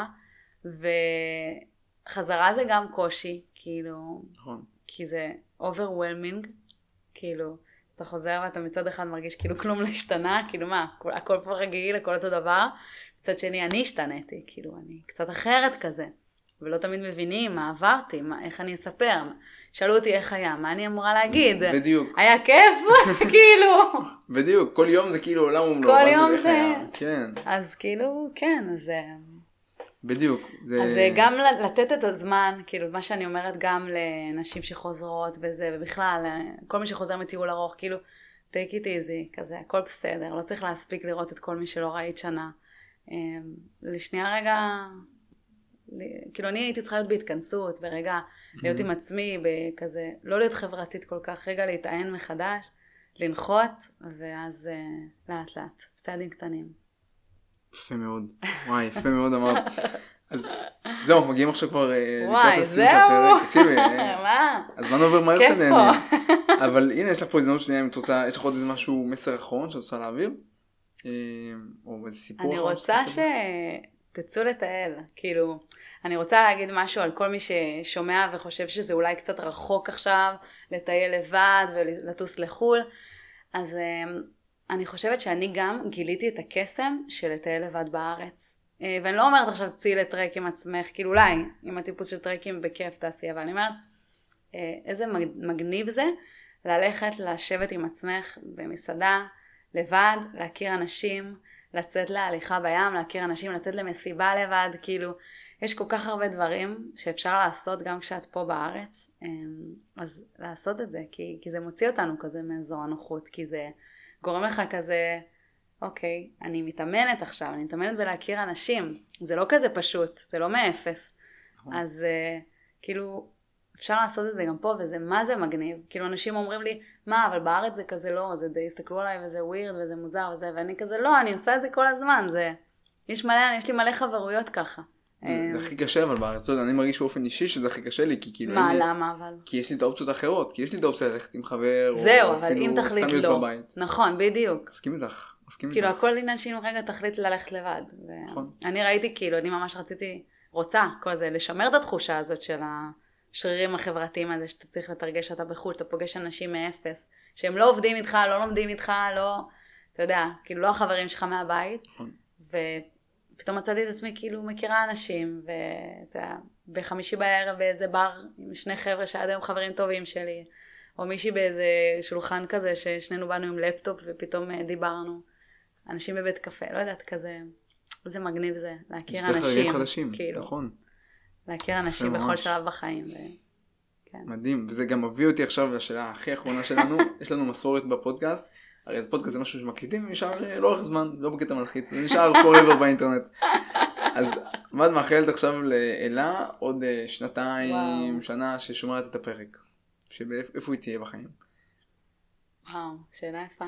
וחזרה זה גם קושי, כאילו, נכון. כי זה overwhelming, כאילו, אתה חוזר ואתה מצד אחד מרגיש כאילו כלום לא השתנה, כאילו מה, הכל פה רגיל, הכל אותו דבר, מצד שני אני השתניתי, כאילו אני קצת אחרת כזה, ולא תמיד מבינים מה עברתי, איך אני אספר, שאלו אותי איך היה, מה אני אמורה להגיד, בדיוק. היה כיף, כאילו. בדיוק, כל יום זה כאילו עולם ומלואו, כל יום זה, כן. אז כאילו, כן, בדיוק. אז גם לתת את הזמן, כאילו מה שאני אומרת גם לנשים שחוזרות וזה, ובכלל, כל מי שחוזר מטיול ארוך, כאילו, take it easy, כזה, הכל בסדר, לא צריך להספיק לראות את כל מי שלא ראית שנה. לשנייה רגע, כאילו אני הייתי צריכה להיות בהתכנסות, ורגע להיות עם עצמי, בכזה, לא להיות חברתית כל כך, רגע להתעין מחדש, לנחות, ואז לאט לאט, צעדים קטנים. יפה מאוד, וואי, יפה מאוד אמרת. אז זהו, מגיעים עכשיו כבר לקראת הסיום של הפרק. תקשיבי, מה? הזמן עובר מהר שנהנים. אבל הנה, יש לך פה הזדמנות שנייה, אם את רוצה, יש לך עוד איזה משהו, מסר אחרון שאת רוצה להעביר? או איזה סיפור אחרון? אני רוצה שתצאו לטייל, כאילו, אני רוצה להגיד משהו על כל מי ששומע וחושב שזה אולי קצת רחוק עכשיו, לטייל לבד ולטוס לחול, אז אני חושבת שאני גם גיליתי את הקסם של לטייל לבד בארץ. ואני לא אומרת עכשיו צאי לטרק עם עצמך, כאילו אולי עם הטיפוס של טרקים בכיף תעשי, אבל אני אומרת, איזה מגניב זה ללכת לשבת עם עצמך במסעדה, לבד, להכיר אנשים, לצאת להליכה בים, להכיר אנשים, לצאת למסיבה לבד, כאילו יש כל כך הרבה דברים שאפשר לעשות גם כשאת פה בארץ, אז לעשות את זה, כי זה מוציא אותנו כזה מאזור הנוחות, כי זה גורם לך כזה, אוקיי, אני מתאמנת עכשיו, אני מתאמנת בלהכיר אנשים, זה לא כזה פשוט, זה לא מאפס, אז כאילו אפשר לעשות את זה גם פה, וזה מה זה מגניב, כאילו אנשים אומרים לי, מה, אבל בארץ זה כזה לא, זה די, הסתכלו עליי וזה ווירד וזה מוזר וזה, ואני כזה לא, אני עושה את זה כל הזמן, יש לי מלא חברויות ככה. זה הכי קשה אבל בארץ, אני מרגיש באופן אישי שזה הכי קשה לי, כי כאילו... מה, למה אבל? כי יש לי את האופציות האחרות, כי יש לי את האופציה ללכת עם חבר, זהו, אבל אם תחליט לא. נכון, בדיוק. מסכים איתך. כאילו הכל עניין שאם רגע תחליט ללכת לבד. נכון. אני ראיתי כאילו, אני ממש רוצה כל זה, לשמר את התחושה הזאת של השרירים החברתיים הזה, שאתה צריך לתרגש שאתה בחו"ל, אתה פוגש אנשים מאפס, שהם לא עובדים איתך, לא לומדים איתך, לא, אתה יודע, כאילו לא החברים שלך מהבית. נכון. פתאום מצאתי את עצמי כאילו מכירה אנשים, בחמישי בערב באיזה בר עם שני חבר'ה שעד היום חברים טובים שלי, או מישהי באיזה שולחן כזה ששנינו באנו עם לפטופ ופתאום דיברנו, אנשים בבית קפה, לא יודעת, כזה, איזה מגניב זה, להכיר אנשים, חדשים, כאילו, נכון. להכיר אנשים בכל שלב בחיים. כן. מדהים, וזה גם מביא אותי עכשיו לשאלה הכי האחרונה שלנו, יש לנו מסורת בפודקאסט, הרי הפודקאסט זה משהו שמקליטים ונשאר לאורך זמן, לא בקטע מלחיץ, זה נשאר forever באינטרנט. אז מה את מאחלת עכשיו לאלה עוד שנתיים, שנה ששומעת את הפרק? איפה היא תהיה בחיים? וואו, שאלה יפה.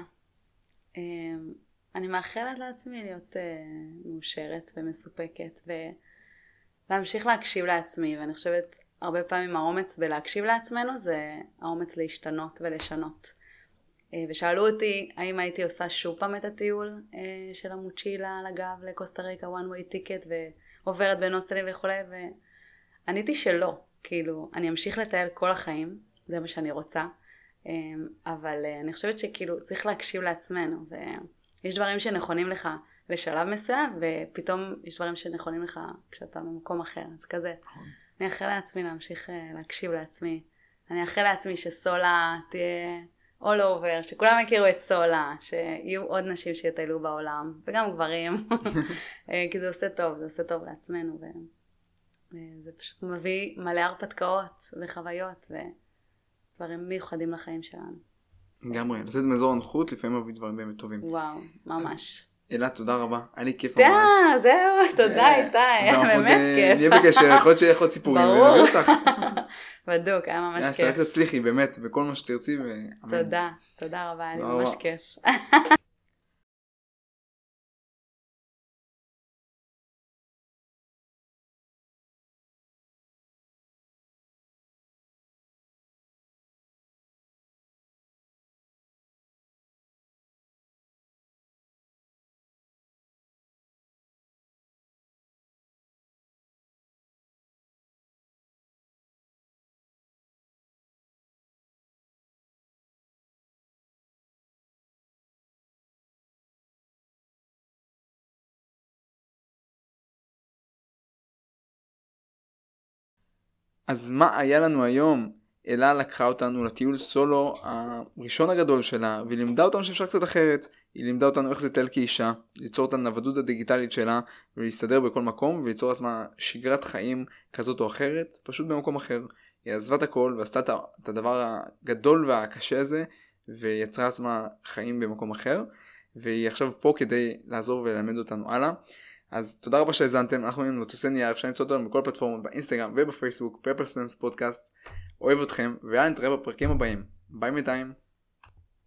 אני מאחלת לעצמי להיות מאושרת ומסופקת ולהמשיך להקשיב לעצמי, ואני חושבת הרבה פעמים האומץ בלהקשיב לעצמנו זה האומץ להשתנות ולשנות. ושאלו אותי האם הייתי עושה שוב פעם את הטיול של המוצ'ילה על הגב לקוסטה ריקה, one way ticket, ועוברת בין הוסטלים וכו', ועניתי שלא, כאילו אני אמשיך לטייל כל החיים, זה מה שאני רוצה, אבל אני חושבת שכאילו צריך להקשיב לעצמנו, ויש דברים שנכונים לך לשלב מסוים, ופתאום יש דברים שנכונים לך כשאתה במקום אחר, אז כזה, אני אאחל לעצמי להמשיך להקשיב לעצמי, אני אאחל לעצמי שסולה תהיה all over, שכולם יכירו את סולה, שיהיו עוד נשים שיטיילו בעולם, וגם גברים, כי זה עושה טוב לעצמנו, וזה פשוט מביא מלא הרפתקאות וחוויות, ודברים מיוחדים לחיים שלנו. לגמרי, לצאת מאזור הנוחות, לפעמים מביא דברים באמת טובים. וואו, ממש. אלה, תודה רבה, היה לי כיף ממש. זהו, תודה איתי, באמת כיף. נהיה בקשר, יכול להיות שיהיה עוד סיפורים, ונביא אותך. בדיוק, היה ממש כיף. שתרק תצליחי, באמת, בכל מה שתרצי. תודה רבה, היה לי ממש כיף. אז מה היה לנו היום? אלה לקחה אותנו לטיול סולו הראשון הגדול שלה, והיא לימדה אותנו שאפשר קצת אחרת. היא לימדה אותנו איך זה טייל כאישה, ליצור את הנוודות הדיגיטלית שלה, ולהסתדר בכל מקום, וליצור עצמה שגרת חיים כזאת או אחרת, פשוט במקום אחר. היא עזבה את הכל, ועשתה את הדבר הגדול והקשה הזה, ויצרה עצמה חיים במקום אחר, והיא עכשיו פה כדי לעזור וללמד אותנו הלאה. אז תודה רבה שהזנתם, אנחנו היינו מטוסי נייר, אפשר למצוא אותנו בכל פלטפורמות, באינסטגרם ובפייסבוק, פפרסנס פודקאסט. אוהב אתכם, ויאללה נתראה בפרקים הבאים. ביי בינתיים.